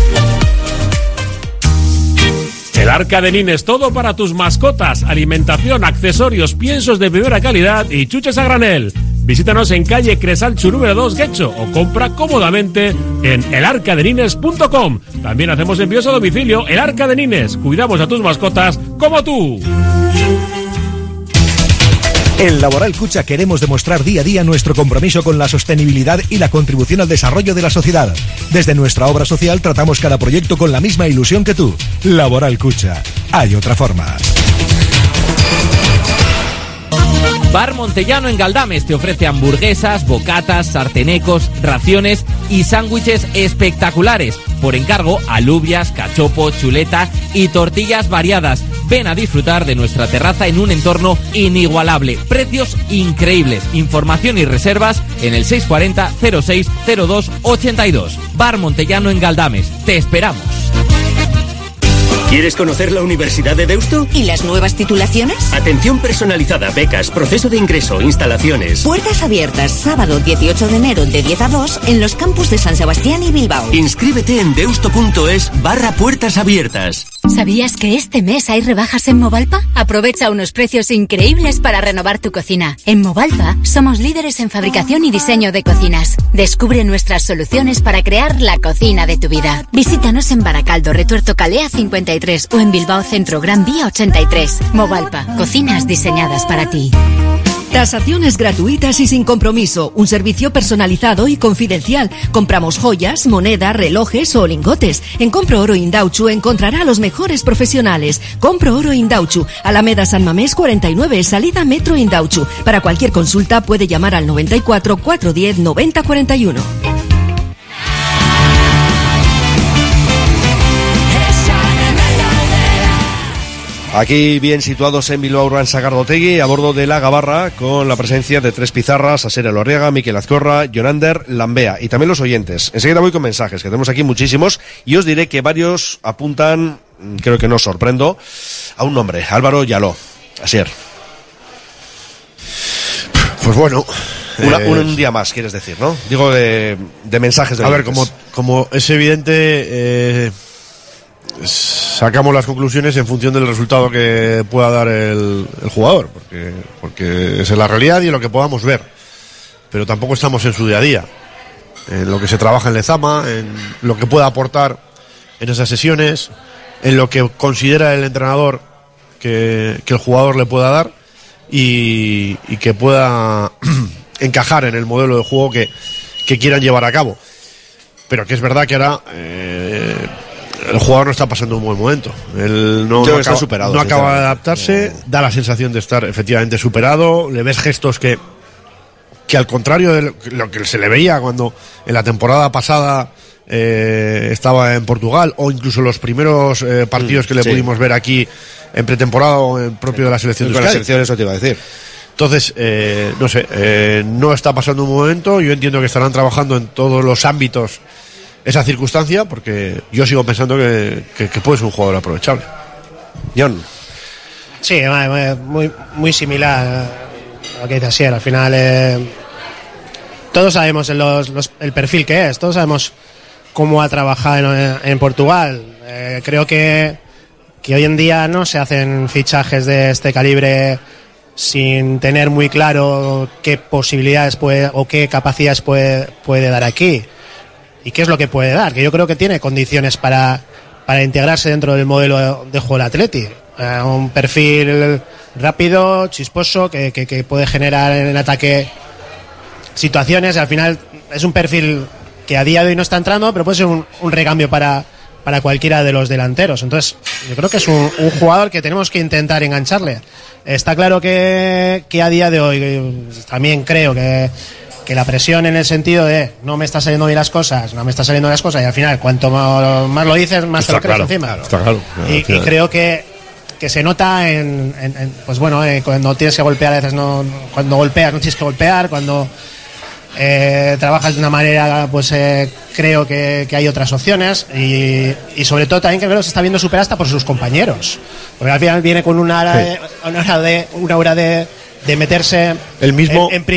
El Arca de Nines, todo para tus mascotas, alimentación, accesorios, piensos de primera calidad y chuches a granel. Visítanos en calle Cresalchu número 2, Guecho, o compra cómodamente en elarcadenines.com. También hacemos envíos a domicilio. El Arca de Nines, cuidamos a tus mascotas como tú. En Laboral Cucha queremos demostrar día a día nuestro compromiso con la sostenibilidad y la contribución al desarrollo de la sociedad. Desde nuestra obra social tratamos cada proyecto con la misma ilusión que tú. Laboral Cucha. Hay otra forma. Bar Montellano en Galdames te ofrece hamburguesas, bocatas, sartenecos, raciones y sándwiches espectaculares. Por encargo, alubias, cachopo, chuleta y tortillas variadas. Ven a disfrutar de nuestra terraza en un entorno inigualable. Precios increíbles. Información y reservas en el 640 06 02 82. Bar Montellano en Galdames. Te esperamos. ¿Quieres conocer la Universidad de Deusto? ¿Y las nuevas titulaciones? Atención personalizada, becas, proceso de ingreso, instalaciones. Puertas abiertas, sábado 18 de enero de 10 a 2 en los campus de San Sebastián y Bilbao. Inscríbete en deusto.es/puertas abiertas. ¿Sabías que este mes hay rebajas en Movalpa? Aprovecha unos precios increíbles para renovar tu cocina. En Movalpa somos líderes en fabricación y diseño de cocinas. Descubre nuestras soluciones para crear la cocina de tu vida. Visítanos en Baracaldo, Retuerto Calea 53 o en Bilbao Centro Gran Vía 83. Movalpa, cocinas diseñadas para ti. Tasaciones gratuitas y sin compromiso. Un servicio personalizado y confidencial. Compramos joyas, moneda, relojes o lingotes. En Compro Oro Indauchu encontrará a los mejores profesionales. Compro Oro Indauchu, Alameda San Mamés 49, salida Metro Indauchu. Para cualquier consulta puede llamar al 94 410 90 41. Aquí bien situados en Bilbao Urban Sagardotegui, a bordo de la Gabarra, con la presencia de 3 pizarras, Asier Elorriaga, Miquel Azcorra, Jonander Lambea y también los oyentes. Enseguida voy con mensajes, que tenemos aquí muchísimos, y os diré que varios apuntan, creo que no os sorprendo, a un nombre, Álvaro Yaló. Asier. Pues bueno... un día más, quieres decir, ¿no? Digo de mensajes de a ver, oyentes. como es evidente... sacamos las conclusiones en función del resultado que pueda dar el jugador, porque esa es la realidad y lo que podamos ver, pero tampoco estamos en su día a día, en lo que se trabaja en Lezama, en lo que pueda aportar en esas sesiones, en lo que considera el entrenador que el jugador le pueda dar y que pueda encajar en el modelo de juego que quieran llevar a cabo. Pero que es verdad que ahora el jugador no está pasando un buen momento. Él no está superado, no acaba de adaptarse, da la sensación de estar efectivamente superado, le ves gestos que al contrario de lo que se le veía cuando en la temporada pasada estaba en Portugal, o incluso los primeros partidos que le pudimos ver aquí en pretemporada o en propio de la selección de Con Euskadi. la selección, eso te iba a decir. Entonces, no sé, no está pasando un momento. Yo entiendo que estarán trabajando en todos los ámbitos esa circunstancia, porque yo sigo pensando que puede ser un jugador aprovechable. John. Sí, muy similar a lo que dice Asier. Al final, todos sabemos el perfil que es, todos sabemos cómo ha trabajado en Portugal. Creo que hoy en día no se hacen fichajes de este calibre sin tener muy claro qué posibilidades puede o qué capacidades puede dar aquí y qué es lo que puede dar, que yo creo que tiene condiciones para integrarse dentro del modelo de juego del Atleti. Un perfil rápido, chisposo, que puede generar en el ataque situaciones, y al final es un perfil que a día de hoy no está entrando, pero puede ser un recambio para cualquiera de los delanteros. Entonces yo creo que es un jugador que tenemos que intentar engancharle. Está claro que a día de hoy también creo que la presión en el sentido de no me está saliendo bien las cosas, y al final cuanto más lo dices, más te lo crees encima. Está claro. Y creo que se nota pues bueno, cuando tienes que golpear, a veces cuando golpeas no tienes que golpear, cuando trabajas de una manera, pues creo que hay otras opciones, y sobre todo también creo que se está viendo superar hasta por sus compañeros, porque al final viene con una hora de meterse el mismo en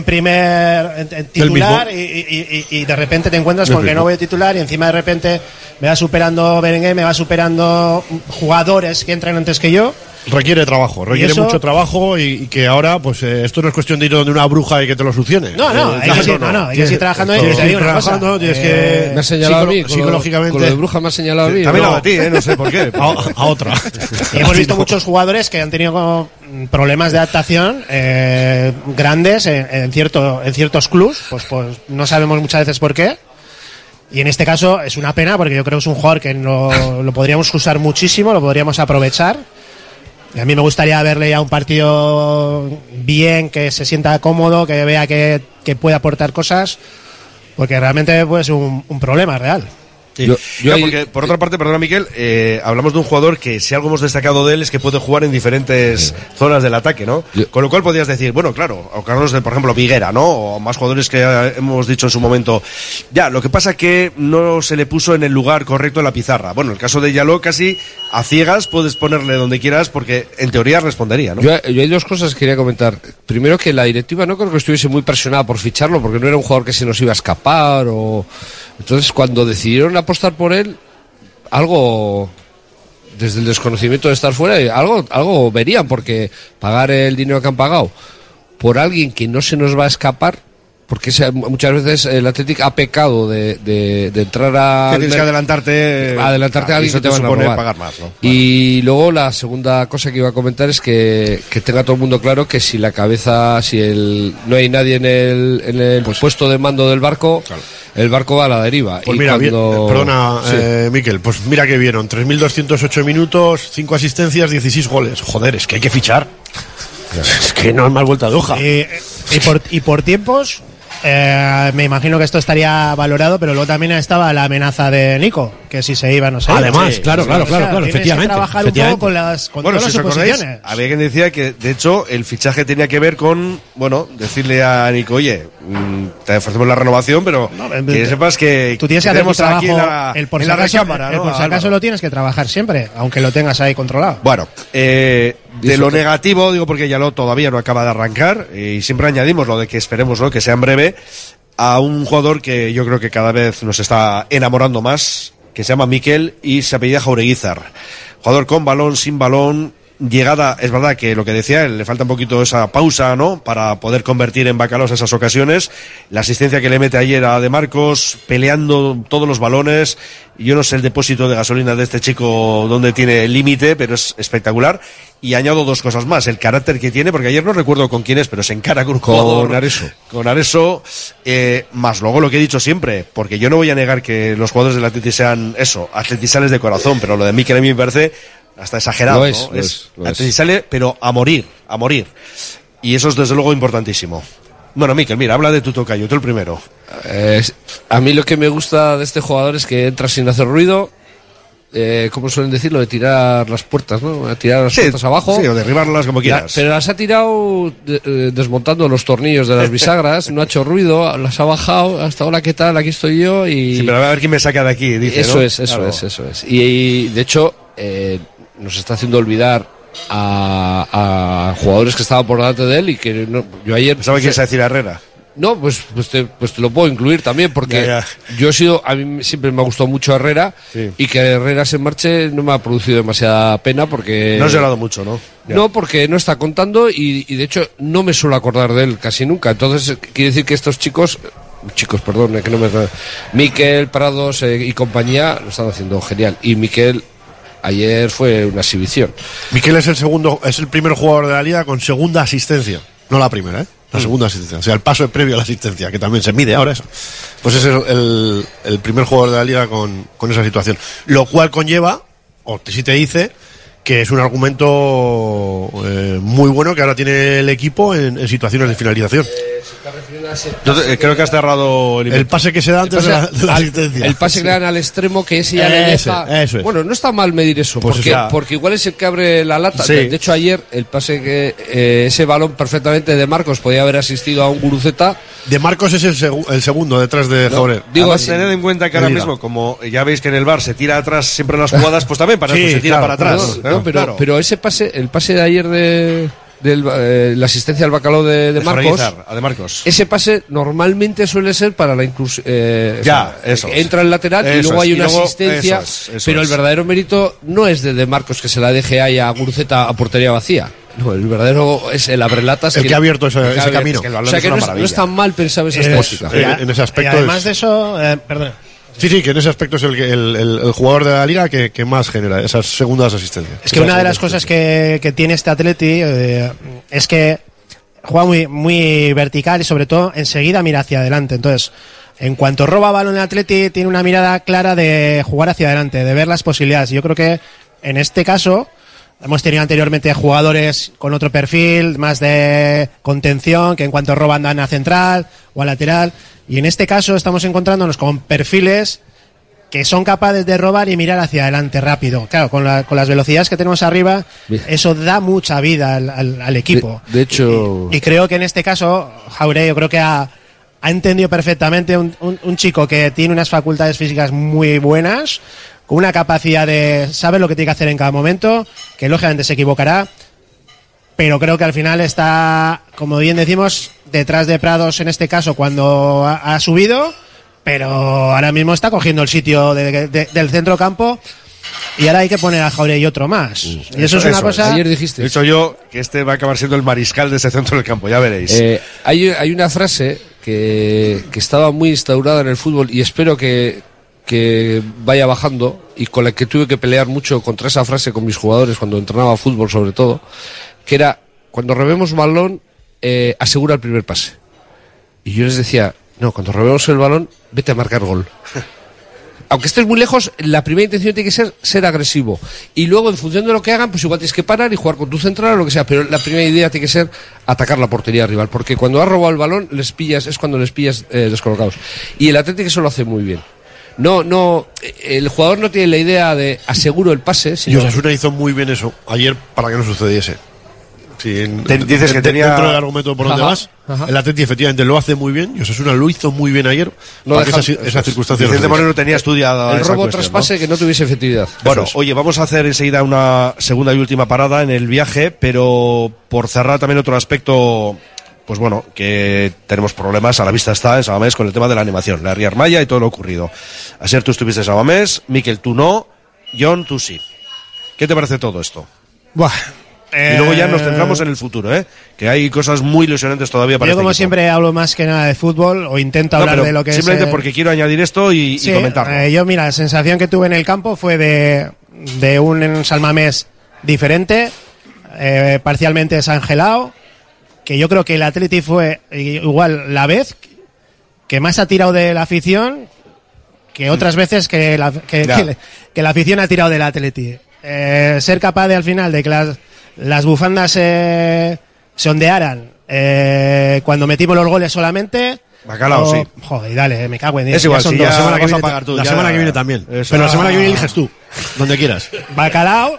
titular, y de repente te encuentras con que no voy a titular, y encima de repente me va superando Berenguer, me va superando jugadores que entran antes que yo. Requiere trabajo, mucho trabajo, y que ahora, pues esto no es cuestión de ir donde una bruja y que te lo solucione. Hay que seguir trabajando, y te digo una cosa. Tienes que me ha señalado a mí, psicológicamente. Con lo de bruja me ha señalado a mí. También a ti, no sé por qué. A otra. Y hemos visto muchos jugadores que han tenido problemas de adaptación grandes en ciertos clubs, pues no sabemos muchas veces por qué. Y en este caso es una pena, porque yo creo que es un jugador que lo podríamos usar muchísimo, lo podríamos aprovechar. Y a mí me gustaría verle ya un partido bien, que se sienta cómodo, que vea que puede aportar cosas, porque realmente pues un problema real. Sí. Porque, por otra parte, perdona Miquel, hablamos de un jugador que si algo hemos destacado de él es que puede jugar en diferentes zonas del ataque, ¿no? Con lo cual podrías decir, bueno, claro, o Carlos, por ejemplo, Viguera, ¿no? O más jugadores que hemos dicho en su momento. Ya, lo que pasa es que no se le puso en el lugar correcto en la pizarra. Bueno, en el caso de Yaló, casi a ciegas puedes ponerle donde quieras, porque en teoría respondería, ¿no? Yo hay dos cosas que quería comentar. Primero, que la directiva no creo que estuviese muy presionada por ficharlo, porque no era un jugador que se nos iba a escapar, entonces cuando decidieron apostar por él, algo desde el desconocimiento de estar fuera, algo verían, porque pagar el dinero que han pagado por alguien que no se nos va a escapar, porque muchas veces el Athletic ha pecado de entrar a... Que tienes que adelantarte a alguien que te van a robar. Pagar más, ¿no? Y luego la segunda cosa que iba a comentar es que tenga todo el mundo claro que si no hay nadie en el puesto de mando del barco, claro, el barco va a la deriva. Pues y mira, perdona, Miquel, pues mira que vieron 3.208 minutos, 5 asistencias, 16 goles. Joder, es que hay que fichar. Es que no es más vuelta de hoja. Y por tiempos, me imagino que esto estaría valorado, pero luego también estaba la amenaza de Nico, que si se iba, no sé. Además, claro, efectivamente. Que trabajar un poco con todas las suposiciones. Había quien decía que, de hecho, el fichaje tenía que ver con, bueno, decirle a Nico, oye, te ofrecemos la renovación, pero que sepas que tú tienes que hacer tu trabajo, aquí el por si acaso lo tienes que trabajar siempre, aunque lo tengas ahí controlado. Bueno, de lo negativo, digo, porque ya todavía no acaba de arrancar, y siempre añadimos lo de que esperemos, ¿no?, que sea en breve, a un jugador que yo creo que cada vez nos está enamorando más, que se llama Miquel y se apellida Jaureguizar. Jugador con balón, sin balón, llegada, es verdad que lo que decía, le falta un poquito esa pausa, ¿no?, para poder convertir en bacalos esas ocasiones. La asistencia que le mete ayer a De Marcos, peleando todos los balones. Yo no sé el depósito de gasolina de este chico donde tiene el límite, pero es espectacular. Y añado dos cosas más, el carácter que tiene, porque ayer no recuerdo con quién es, pero se encara con un jugador. Con Areso, más luego lo que he dicho siempre, porque yo no voy a negar que los jugadores del Atleti sean eso, atletisales de corazón, pero lo de Mikel a mí me parece hasta exagerado, lo ¿no? Es atletisale, pero a morir. Y eso es desde luego importantísimo. Bueno, Mikel, mira, habla de tu tocayo, tú el primero. A mí lo que me gusta de este jugador es que entra sin hacer ruido. Como suelen decirlo, de tirar las puertas, ¿no? Tirar las puertas abajo. Sí, o derribarlas como quieras. Pero las ha tirado desmontando los tornillos de las bisagras, no ha hecho ruido, las ha bajado, hasta hola, ¿qué tal? Aquí estoy yo y... Sí, pero a ver quién me saca de aquí, dice, Eso ¿no? es. Y de hecho, nos está haciendo olvidar a jugadores que estaban por delante de él y que yo ayer... ¿Sabe quién se decir Herrera? No, pues te lo puedo incluir también, porque a mí siempre me ha gustado mucho Herrera, y que Herrera se marche no me ha producido demasiada pena, porque... No has llorado mucho, ¿no? No, porque no está contando y de hecho no me suelo acordar de él casi nunca. Entonces quiere decir que estos chicos, perdón, que no me... Miquel, Prados y compañía lo están haciendo genial. Y Miquel ayer fue una exhibición. Miquel es el primer jugador de la liga con segunda asistencia, no la primera, la segunda asistencia, o sea, el paso previo a la asistencia, que también se mide ahora eso. Pues es el primer jugador de la liga con esa situación, lo cual conlleva, o sí te dice, que es un argumento muy bueno que ahora tiene el equipo en situaciones de finalización. Yo creo que has cerrado el pase que se da antes de la asistencia. El pase que le dan al extremo, que ese ya le deja. Eso es. Bueno, no está mal medir eso, pues porque igual es el que abre la lata. Sí. De hecho, ayer el pase que ese balón perfectamente de Marcos podía haber asistido a un Guruceta. De Marcos es el segundo detrás de Jauregui. Además, tened en cuenta que ahora mismo, como ya veis que en el VAR se tira atrás siempre en las jugadas, pues también para eso se tira para atrás. Pero ese pase, el pase de ayer de la asistencia al Bacalao de Marcos, ese pase normalmente suele ser para la inclusión. Entra el lateral y luego hay una asistencia, pero el verdadero mérito no es de Marcos, que se la deje ahí a Guruceta a portería vacía. No, el verdadero es el abrelatas, el que ha abierto ese camino. O sea que no es tan mal pensado esa estética. En ese aspecto. Y además de eso, perdón. Sí, que en ese aspecto es el jugador de la liga que más genera esas segundas asistencias. Es que una de las cosas que tiene este Atleti es que juega muy, muy vertical y sobre todo enseguida mira hacia adelante. Entonces, en cuanto roba balón el Atleti, tiene una mirada clara de jugar hacia adelante, de ver las posibilidades. Yo creo que en este caso hemos tenido anteriormente jugadores con otro perfil, más de contención, que en cuanto roban dan a central o a lateral. Y en este caso estamos encontrándonos con perfiles que son capaces de robar y mirar hacia adelante rápido. Claro, con las velocidades que tenemos arriba, eso da mucha vida al equipo. De hecho... Y creo que en este caso, Jauregui, yo creo que ha entendido perfectamente un chico que tiene unas facultades físicas muy buenas, con una capacidad de saber lo que tiene que hacer en cada momento, que lógicamente se equivocará, pero creo que al final está, como bien decimos, detrás de Prados en este caso cuando ha subido, pero ahora mismo está cogiendo el sitio del centro campo y ahora hay que poner a Jauregui otro más. Y eso es una cosa... Ayer dijiste. He dicho yo que este va a acabar siendo el mariscal de ese centro del campo, ya veréis. Hay una frase que estaba muy instaurada en el fútbol y espero que vaya bajando, y con la que tuve que pelear mucho contra esa frase con mis jugadores cuando entrenaba fútbol sobre todo, que era: cuando robemos balón, asegura el primer pase. Y yo les decía: no, cuando robemos el balón, vete a marcar gol. Aunque estés muy lejos, la primera intención tiene que ser agresivo, y luego en función de lo que hagan, pues igual tienes que parar y jugar con tu central o lo que sea, pero la primera idea tiene que ser atacar la portería rival, porque cuando has robado el balón es cuando les pillas descolocados, y el Atlético eso lo hace muy bien. No, el jugador no tiene la idea de aseguro el pase, sino... Y Osasuna hizo muy bien eso ayer para que no sucediese. Sí, dices que tenía dentro del argumento por donde vas, el Atleti efectivamente lo hace muy bien, y Osasuna lo hizo muy bien ayer, para que esa circunstancia. Vicente Moreno tenía estudiado el robo tras pase, ¿no? Que no tuviese efectividad. Bueno, oye, vamos a hacer enseguida una segunda y última parada en el viaje, pero por cerrar también otro aspecto, pues bueno, que tenemos problemas, a la vista está en Samamés con el tema de la animación, la Ría Armaya y todo lo ocurrido. Ayer tú estuviste en Samamés, Miquel tú no, John tú sí. ¿Qué te parece todo esto? Buah. Y luego ya nos centramos en el futuro, que hay cosas muy ilusionantes todavía para yo, como siempre, hablo más que nada de fútbol, o intento hablar de lo que simplemente porque quiero añadir esto y comentarlo. Yo, mira, la sensación que tuve en el campo fue de un Samamés diferente, parcialmente desangelado, que yo creo que el Atleti fue igual la vez que más ha tirado de la afición que otras veces que la afición ha tirado del Atleti. Ser capaz de, al final, de que las bufandas se ondearan cuando metimos los goles solamente. Bacalao, sí. Joder, dale, me cago en Dios. Es igual, si ya la semana que viene pagar tú. La semana que viene también. Pero la semana que viene eliges tú, donde quieras. Bacalao.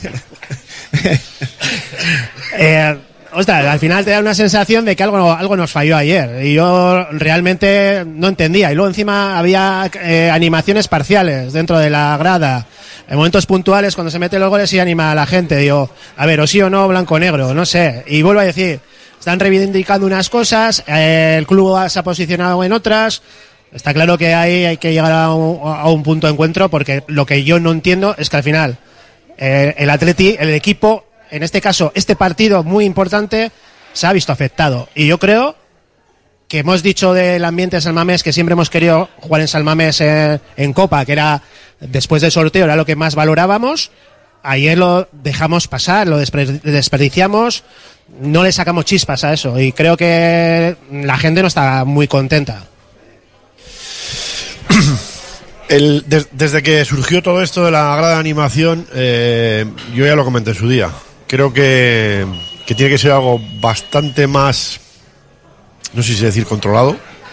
Ostras, al final te da una sensación de que algo nos falló ayer, y yo realmente no entendía. Y luego encima había animaciones parciales dentro de la grada, en momentos puntuales cuando se meten los goles y anima a la gente. Digo, a ver, o sí o no, blanco o negro, no sé. Y vuelvo a decir, están reivindicando unas cosas, el club se ha posicionado en otras. Está claro que hay que llegar a un punto de encuentro, porque lo que yo no entiendo es que al final el Atleti, el equipo, en este caso este partido muy importante, se ha visto afectado. Y yo creo que hemos dicho del ambiente de San Mamés que siempre hemos querido jugar en San Mamés en Copa, que era después del sorteo, era lo que más valorábamos. Ayer lo dejamos pasar, lo desperdiciamos, no le sacamos chispas a eso, y creo que la gente no está muy contenta. Desde que surgió todo esto de la grada de animación, yo ya lo comenté en su día. Creo que tiene que ser algo bastante más, no sé si decir controlado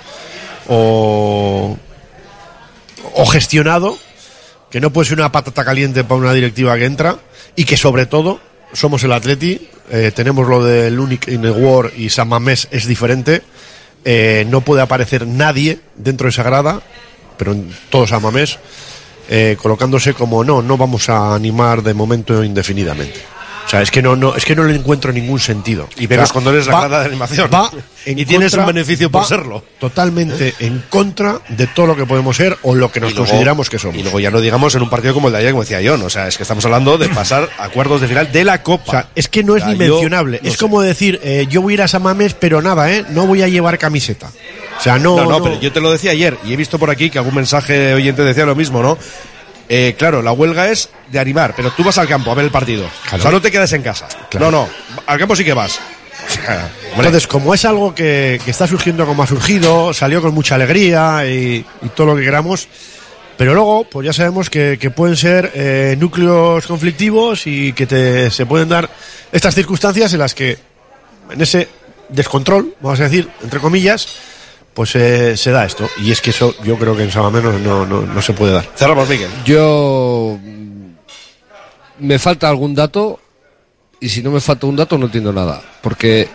o gestionado, que no puede ser una patata caliente para una directiva que entra, y que sobre todo somos el Atleti, tenemos lo del Unic in the World y San Mamés es diferente, no puede aparecer nadie dentro de esa grada, pero en todo San Mamés, colocándose como no vamos a animar de momento indefinidamente. O sea, es que no le encuentro ningún sentido. Y menos cuando eres la grada de animación. Y tienes un beneficio por serlo. Totalmente en contra de todo lo que podemos ser o lo que nos consideramos que somos. Y luego ya no digamos en un partido como el de ayer, como decía John. O sea, es que estamos hablando de pasar a cuartos de final de la Copa. O sea, es que no es ni mencionable. Es como decir, yo voy a ir a San Mamés, pero nada, no voy a llevar camiseta. O sea, no, pero yo te lo decía ayer, y he visto por aquí que algún mensaje de oyente decía lo mismo, ¿no? Claro, la huelga es de animar, pero tú vas al campo a ver el partido. Claro. O sea, no te quedas en casa. Claro. No, al campo sí que vas. O sea, entonces, como es algo que está surgiendo como ha surgido, salió con mucha alegría y todo lo que queramos, pero luego, pues ya sabemos que pueden ser núcleos conflictivos y que se pueden dar estas circunstancias en las que, en ese descontrol, vamos a decir, entre comillas, pues se da esto. Y es que eso yo creo que en San Mamés no se puede dar. Cerramos, Miguel. Yo me falta algún dato, y si no me falta un dato no entiendo nada, porque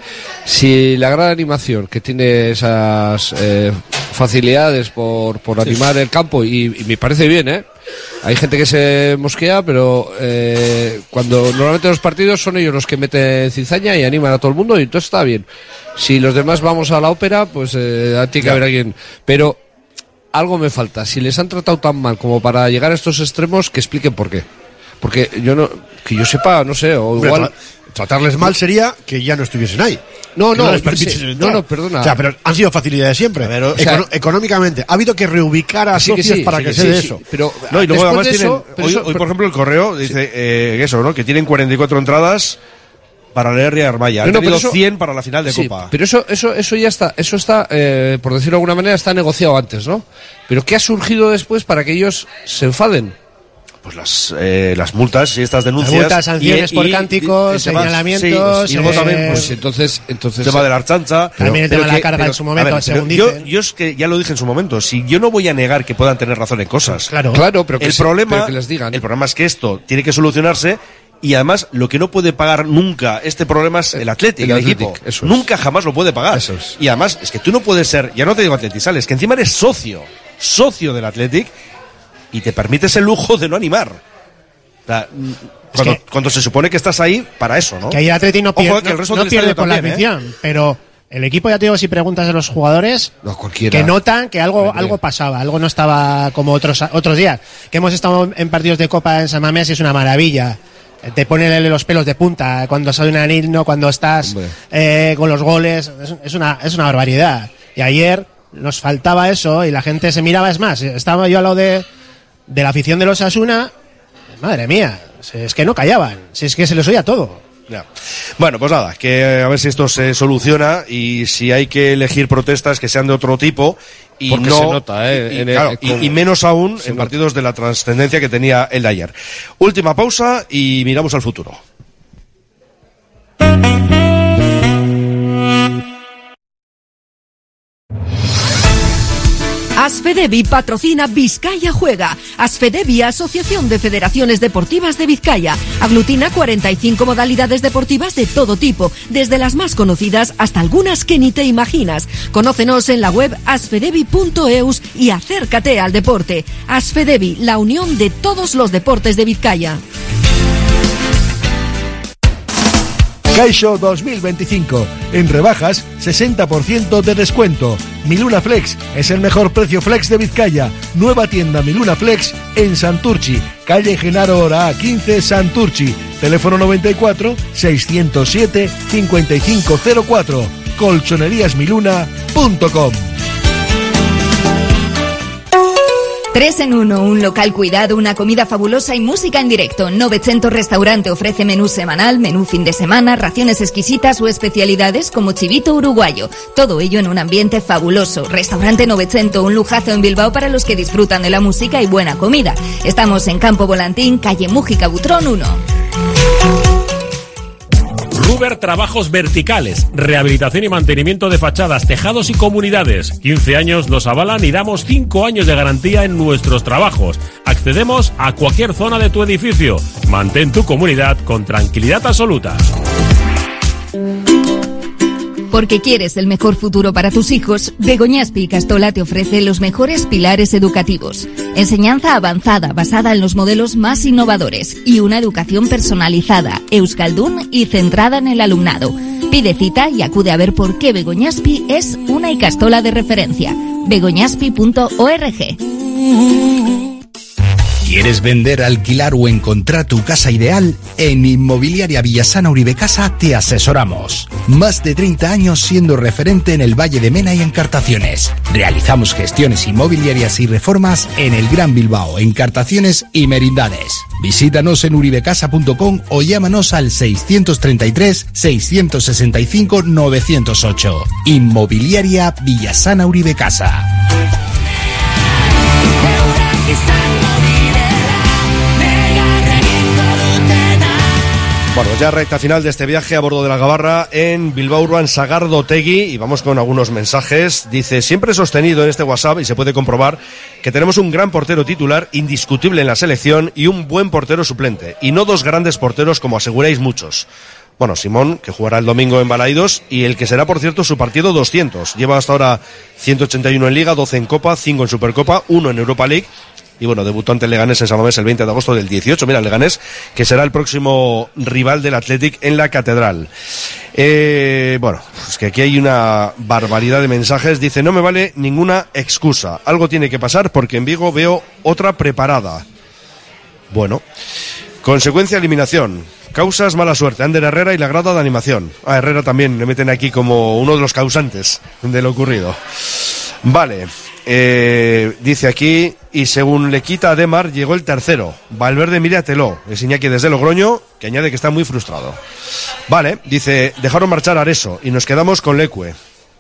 si la gran animación que tiene esas facilidades por animar el campo, y me parece bien, hay gente que se mosquea, pero cuando normalmente los partidos son ellos los que meten cizaña y animan a todo el mundo, y entonces está bien. Si los demás vamos a la ópera, pues tiene que haber alguien. Pero algo me falta. Si les han tratado tan mal como para llegar a estos extremos, que expliquen por qué. Porque que yo sepa, no sé, o igual tratarles mal sería que ya no estuviesen ahí. No, perdona. O sea, pero han sido facilidades siempre. Pero, económicamente ha habido que reubicar a socios para que se dé eso. Pero y luego además tienen hoy por ejemplo el Correo dice eso, ¿no? Que tienen 44 entradas para leer y Armaya. Han tenido 100 para la final de Copa. Pero eso ya está, por decirlo de alguna manera, está negociado antes, ¿no? Pero ¿qué ha surgido después para que ellos se enfaden? Pues las multas y estas denuncias. Las multas, sanciones por cánticos, señalamientos. Sí, y luego también, pues entonces el tema de la archancha. También el tema de la carga en su momento, según dicen. Yo es que ya lo dije en su momento. Si yo no voy a negar que puedan tener razón en cosas. Claro, pero el problema es que esto tiene que solucionarse. Y además, lo que no puede pagar nunca este problema es el Athletic, el equipo. Nunca jamás lo puede pagar. Eso es. Y además, es que tú no puedes ser, ya no te digo atletizales, que encima eres socio del Athletic, y te permites el lujo de no animar. O sea, cuando se supone que estás ahí para eso, ¿no? Que ahí el Athletic no pierde, que el resto no pierde por la afición, pero el equipo, ya te digo, si preguntas a los jugadores, que notan que algo pasaba, algo no estaba como otros días. Que hemos estado en partidos de Copa en San Mamés y es una maravilla. Te ponen los pelos de punta cuando sale un anillo, cuando estás con los goles. Es una barbaridad. Y ayer nos faltaba eso y la gente se miraba. Es más, estaba yo al lado de la afición de los Osasuna. Madre mía, es que no callaban. Si es que se les oía todo. Ya. Bueno, pues nada, que a ver si esto se soluciona y si hay que elegir protestas que sean de otro tipo. Y porque no, se nota, y menos aún en partidos de la trascendencia que tenía el de ayer. Última pausa y miramos al futuro. Asfedevi patrocina Vizcaya Juega. Asfedevi, Asociación de Federaciones Deportivas de Vizcaya. Aglutina 45 modalidades deportivas de todo tipo, desde las más conocidas hasta algunas que ni te imaginas. Conócenos en la web asfedevi.eus y acércate al deporte. Asfedevi, la unión de todos los deportes de Vizcaya. Caixo 2025. En rebajas, 60% de descuento. Miluna Flex es el mejor precio flex de Vizcaya. Nueva tienda Miluna Flex en Santurchi, calle Genaro Hora 15, Santurchi. Teléfono 94 607 5504. colchoneríasmiluna.com. 3 en 1, un local cuidado, una comida fabulosa y música en directo. Novecento Restaurante ofrece menú semanal, menú fin de semana, raciones exquisitas o especialidades como chivito uruguayo. Todo ello en un ambiente fabuloso. Restaurante Novecento, un lujazo en Bilbao para los que disfrutan de la música y buena comida. Estamos en Campo Volantín, calle Mújica Butrón 1. Ruber Trabajos Verticales, rehabilitación y mantenimiento de fachadas, tejados y comunidades. 15 años nos avalan y damos 5 años de garantía en nuestros trabajos. Accedemos a cualquier zona de tu edificio. Mantén tu comunidad con tranquilidad absoluta. Porque quieres el mejor futuro para tus hijos, Begoñaspi y Castola te ofrece los mejores pilares educativos. Enseñanza avanzada basada en los modelos más innovadores y una educación personalizada, euskaldun y centrada en el alumnado. Pide cita y acude a ver por qué Begoñaspi es una Icastola de referencia. begoñaspi.org. ¿Quieres vender, alquilar o encontrar tu casa ideal? En Inmobiliaria Villasana Uribe Casa te asesoramos. Más de 30 años siendo referente en el Valle de Mena y Encartaciones. Realizamos gestiones inmobiliarias y reformas en el Gran Bilbao, Encartaciones y Merindades. Visítanos en uribecasa.com o llámanos al 633 665 908. Inmobiliaria Villasana Uribe Casa. Bueno, ya recta final de este viaje a bordo de la Gabarra en Bilbao Urban Sagardotegui y vamos con algunos mensajes. Dice, siempre he sostenido en este WhatsApp y se puede comprobar que tenemos un gran portero titular indiscutible en la selección y un buen portero suplente y no dos grandes porteros como aseguráis muchos. Bueno, Simón, que jugará el domingo en Balaidos y el que será, por cierto, su partido 200. Lleva hasta ahora 181 en Liga, 12 en Copa, 5 en Supercopa, 1 en Europa League. Y bueno, debutó ante el Leganés en San Mamés el 20 de agosto del 18. Mira, el Leganés, que será el próximo rival del Athletic en la Catedral. Bueno, es que aquí hay una barbaridad de mensajes. Dice, no me vale ninguna excusa. Algo tiene que pasar porque en Vigo veo otra preparada. Bueno, consecuencia, eliminación. Causas, mala suerte. Ander Herrera y la grada de animación. A Herrera también le meten aquí como uno de los causantes de lo ocurrido. Vale. Dice aquí, y según le quita a Demar, llegó el tercero. Valverde, míratelo. Es Iñaki desde Logroño, que añade que está muy frustrado. Vale, dice, dejaron marchar a Areso y nos quedamos con Leque.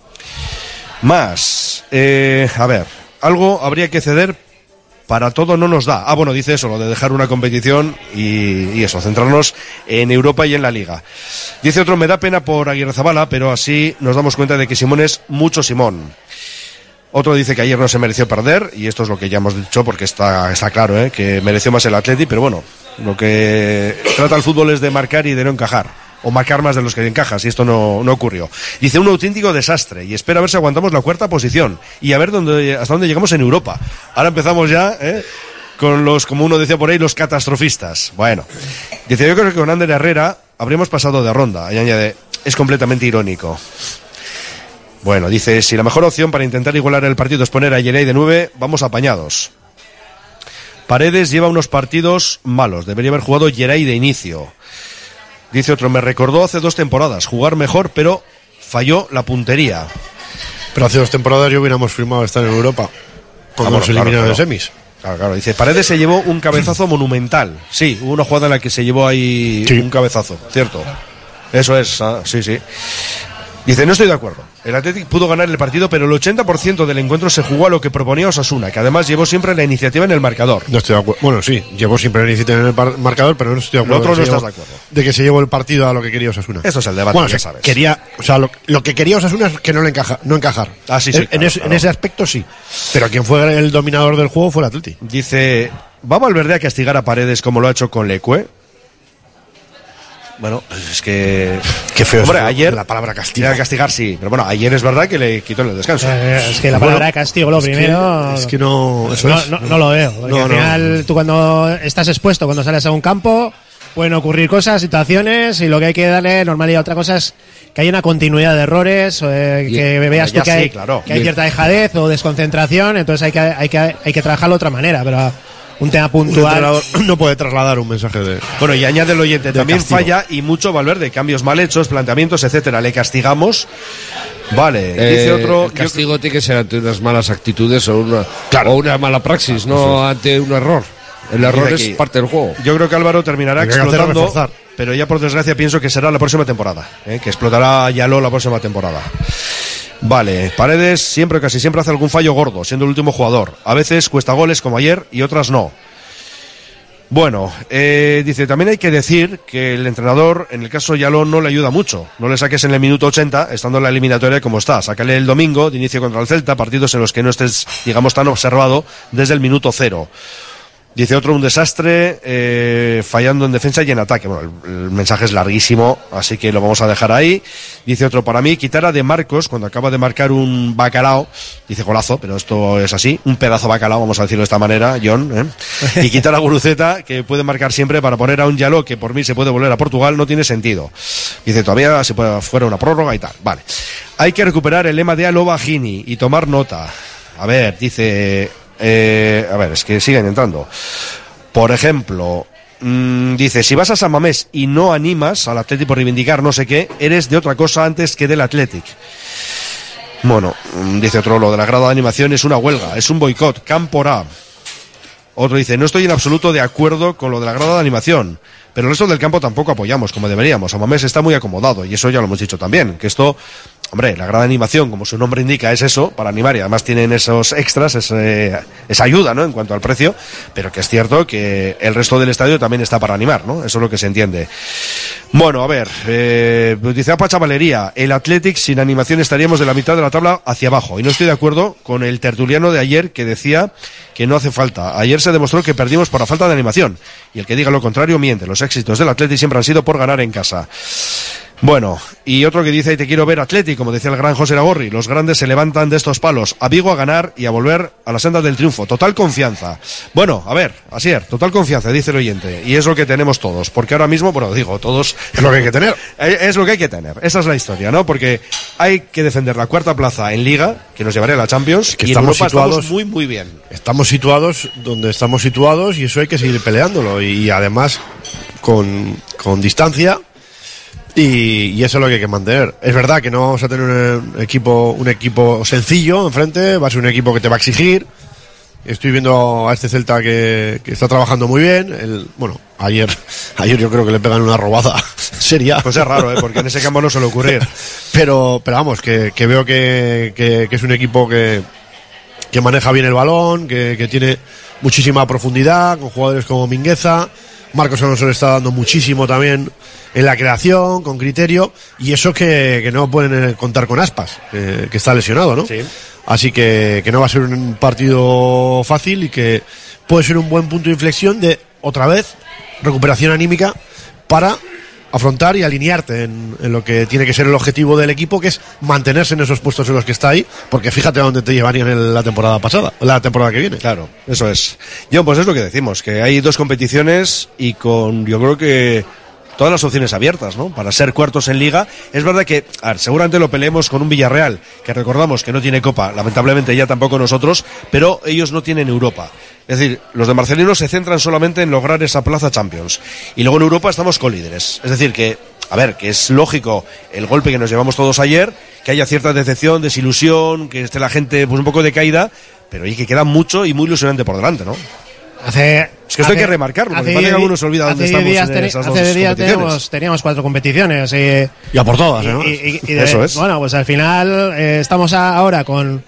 Más. A ver, algo habría que ceder, para todo no nos da. Bueno, dice eso, lo de dejar una competición y eso, centrarnos en Europa y en la Liga. Dice otro, me da pena por Aguirrezabala, pero así nos damos cuenta de que Simón es mucho Simón. Otro dice que ayer no se mereció perder, y esto es lo que ya hemos dicho porque está claro, que mereció más el Atleti, pero bueno, lo que trata el fútbol es de marcar y de no encajar, o marcar más de los que encajas, y esto no ocurrió. Dice, un auténtico desastre, y espera a ver si aguantamos la cuarta posición, y a ver hasta dónde llegamos en Europa. Ahora empezamos ya, con los, como uno decía por ahí, los catastrofistas. Bueno, dice, yo creo que con Ander Herrera habríamos pasado de ronda, y añade, es completamente irónico. Bueno, dice, si la mejor opción para intentar igualar el partido es poner a Yeray de 9, vamos apañados. Paredes lleva unos partidos malos, debería haber jugado Yeray de inicio. Dice otro, me recordó hace 2 temporadas, jugar mejor, pero falló la puntería. Pero hace 2 temporadas yo hubiéramos firmado estar en Europa, cuando nos eliminaron de semis. Claro, dice, Paredes se llevó un cabezazo monumental. Sí, hubo una jugada en la que se llevó ahí un cabezazo, cierto. Eso es, sí. Dice, no estoy de acuerdo. El Athletic pudo ganar el partido, pero el 80% del encuentro se jugó a lo que proponía Osasuna, que además llevó siempre la iniciativa en el marcador. No estoy de acuerdo. Bueno, sí, llevó siempre la iniciativa en el marcador, pero no estoy de acuerdo. Lo otro no estás de acuerdo. De que se llevó el partido a lo que quería Osasuna. Eso es el debate, bueno, ya sabes. Lo que quería Osasuna es que no encajar. Sí, en ese aspecto sí. Pero quien fue el dominador del juego fue el Athletic. Dice, ¿va Valverde a castigar a Paredes como lo ha hecho con Leque? Bueno, es que... Qué feo. Hombre, ayer... La palabra castigar. Castigar sí, pero bueno, ayer es verdad que le quitó en el descanso. Es que la palabra de castigo, lo primero... Es que no... No lo veo. Porque al final, tú cuando estás expuesto, cuando sales a un campo, pueden ocurrir cosas, situaciones, y lo que hay que darle normalidad. Otra cosa es que hay una continuidad de errores, que veas tú que hay cierta dejadez o desconcentración, entonces hay que trabajarlo de otra manera, pero un tema puntual. Un entrenador no puede trasladar un mensaje de. Bueno, y añade el oyente, también castigo. falla y mucho Valverde, cambios mal hechos, planteamientos, etcétera. Le castigamos. Vale, dice otro. El castigo tiene que ser ante unas malas actitudes o una mala praxis, no ante un error. El error es parte del juego. Yo creo que Álvaro terminará explotando, pero ya por desgracia pienso que será la próxima temporada, que explotará Yaló la próxima temporada. Vale, Paredes casi siempre hace algún fallo gordo, siendo el último jugador. A veces cuesta goles como ayer y otras no. Bueno, dice, también hay que decir que el entrenador, en el caso de Yaló, no le ayuda mucho. No le saques en el minuto 80, estando en la eliminatoria como está. Sácale el domingo, de inicio contra el Celta, partidos en los que no estés, digamos, tan observado desde el minuto 0. Dice otro, un desastre, fallando en defensa y en ataque. Bueno, el mensaje es larguísimo, así que lo vamos a dejar ahí. Dice otro, para mí, quitar a De Marcos cuando acaba de marcar un bacalao, dice golazo, pero esto es así, un pedazo de bacalao, vamos a decirlo de esta manera, John, y quitar a Guruceta, que puede marcar siempre, para poner a un Yaló, que por mí se puede volver a Portugal, no tiene sentido. Dice, todavía se puede fuera una prórroga y tal. Vale. Hay que recuperar el lema de Aloba Gini y tomar nota. A ver, dice... a ver, es que siguen entrando. Por ejemplo, dice, si vas a San Mamés y no animas al Athletic por reivindicar no sé qué, eres de otra cosa antes que del Athletic. Bueno, dice otro, lo de la grada de animación es una huelga, es un boicot, Camporá. Otro dice, no estoy en absoluto de acuerdo con lo de la grada de animación, pero el resto del campo tampoco apoyamos como deberíamos. San Mamés está muy acomodado y eso ya lo hemos dicho también, que esto... Hombre, la grada de animación, como su nombre indica, es eso, para animar, y además tienen esos extras, esa ayuda, ¿no?, en cuanto al precio, pero que es cierto que el resto del estadio también está para animar, ¿no? Eso es lo que se entiende. Bueno, a ver, dice Apa Chavalería, el Athletic sin animación estaríamos de la mitad de la tabla hacia abajo, y no estoy de acuerdo con el tertuliano de ayer que decía que no hace falta. Ayer se demostró que perdimos por la falta de animación, y el que diga lo contrario miente. Los éxitos del Athletic siempre han sido por ganar en casa. Bueno, y otro que dice, y te quiero ver Athletic, como decía el gran José Lagorri, los grandes se levantan de estos palos, a Vigo a ganar y a volver a las sendas del triunfo, total confianza. Bueno, a ver, Asier, total confianza, dice el oyente, y es lo que tenemos todos, porque ahora mismo, bueno, digo, todos... Es lo que hay que tener. Es lo que hay que tener, esa es la historia, ¿no? Porque hay que defender la cuarta plaza en Liga, que nos llevaría a la Champions, que y estamos en Europa situados, estamos muy, muy bien. Estamos situados donde estamos situados y eso hay que seguir peleándolo, y además con distancia. Y eso es lo que hay que mantener. Es verdad que no vamos a tener un equipo sencillo enfrente, va a ser un equipo que te va a exigir. Estoy viendo a este Celta que está trabajando muy bien. Bueno, ayer yo creo que le pegan una robada seria. Pues es raro, porque en ese campo no suele ocurrir. pero vamos, que veo que es un equipo que maneja bien el balón, que tiene muchísima profundidad, con jugadores como Mingueza. Marcos Alonso le está dando muchísimo también en la creación, con criterio, y eso que no pueden contar con Aspas, que está lesionado, ¿no? Sí. Así que no va a ser un partido fácil y que puede ser un buen punto de inflexión de, otra vez, recuperación anímica para afrontar y alinearte en lo que tiene que ser el objetivo del equipo, que es mantenerse en esos puestos en los que está ahí, porque fíjate a dónde te llevarían en la temporada pasada, la temporada que viene. Claro, eso es. Yo, pues es lo que decimos, que hay dos competiciones y yo creo que todas las opciones abiertas, ¿no?, para ser cuartos en Liga. Es verdad que, seguramente lo peleemos con un Villarreal, que recordamos que no tiene Copa, lamentablemente ya tampoco nosotros, pero ellos no tienen Europa. Es decir, los de Marcelino se centran solamente en lograr esa plaza Champions. Y luego en Europa estamos colíderes. Es decir, que es lógico el golpe que nos llevamos todos ayer, que haya cierta decepción, desilusión, que esté la gente pues un poco decaída, pero que queda mucho y muy ilusionante por delante, ¿no? Es que esto hay que remarcarlo, porque parece que algunos se olvidan dónde estamos en esas dos competiciones. Teníamos 4 competiciones. Y a por todas, ¿no? Eso es. Bueno, pues al final estamos ahora con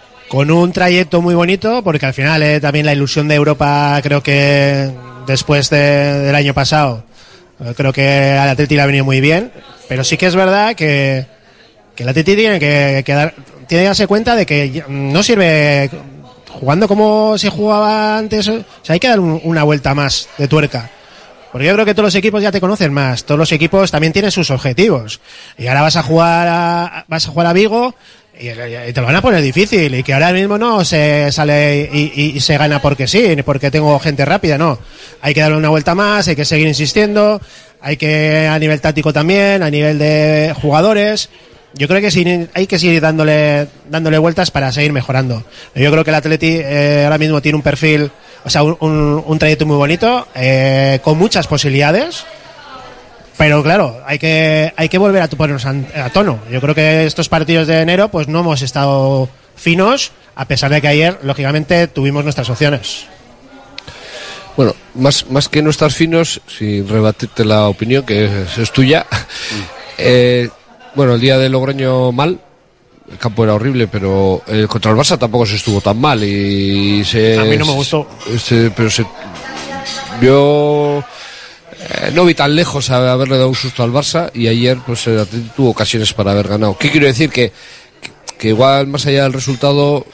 un trayecto muy bonito, porque al final también la ilusión de Europa, creo que después del año pasado, creo que al Atleti le ha venido muy bien, pero sí que es verdad que el Atleti tiene que darse cuenta de que no sirve jugando como se jugaba antes. O sea, hay que dar una vuelta más de tuerca, porque yo creo que todos los equipos ya te conocen más, todos los equipos también tienen sus objetivos, y ahora vas a jugar a Vigo y te lo van a poner difícil, y que ahora mismo no se sale y se gana porque sí, ni porque tengo gente rápida, no. Hay que darle una vuelta más, hay que seguir insistiendo, hay que a nivel táctico también, a nivel de jugadores. Yo creo que sí, hay que seguir dándole vueltas para seguir mejorando. Yo creo que el Atleti ahora mismo tiene un perfil, o sea, un trayecto muy bonito, con muchas posibilidades. Pero claro, hay que volver a ponernos a tono. Yo creo que estos partidos de enero pues no hemos estado finos, a pesar de que ayer, lógicamente, tuvimos nuestras opciones. Bueno, más que no estar finos, sin rebatirte la opinión, que es tuya, bueno, el día de Logroño mal, el campo era horrible, pero contra el Barça tampoco se estuvo tan mal. A mí no me gustó. Pero se vio... no vi tan lejos a haberle dado un susto al Barça, y ayer pues el Atlético tuvo ocasiones para haber ganado. ¿Qué quiero decir? Que igual, más allá del resultado,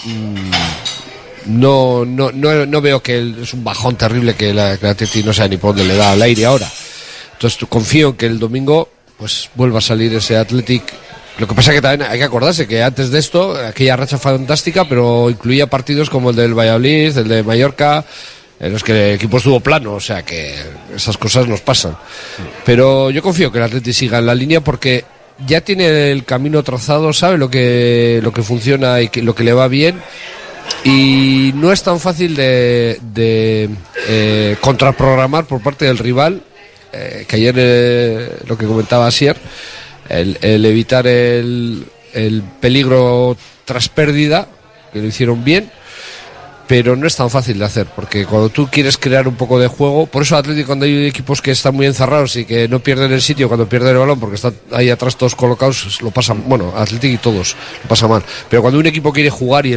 no veo que es un bajón terrible que el Atlético no sabe ni por dónde le da al aire ahora. Entonces confío en que el domingo pues vuelva a salir ese Atlético. Lo que pasa es que también hay que acordarse que antes de esto, aquella racha fantástica, pero incluía partidos como el del Valladolid, el de Mallorca, en los que el equipo estuvo plano, o sea que esas cosas nos pasan. Pero yo confío que el Atleti siga en la línea, porque ya tiene el camino trazado, sabe lo que funciona y lo que le va bien, y no es tan fácil de contraprogramar por parte del rival, que ayer lo que comentaba Asier, el evitar el peligro tras pérdida, que lo hicieron bien. Pero no es tan fácil de hacer, porque cuando tú quieres crear un poco de juego, por eso Atlético, cuando hay equipos que están muy encerrados y que no pierden el sitio cuando pierden el balón, porque están ahí atrás todos colocados, lo pasan, bueno, Atlético y todos lo pasan mal. Pero cuando un equipo quiere jugar y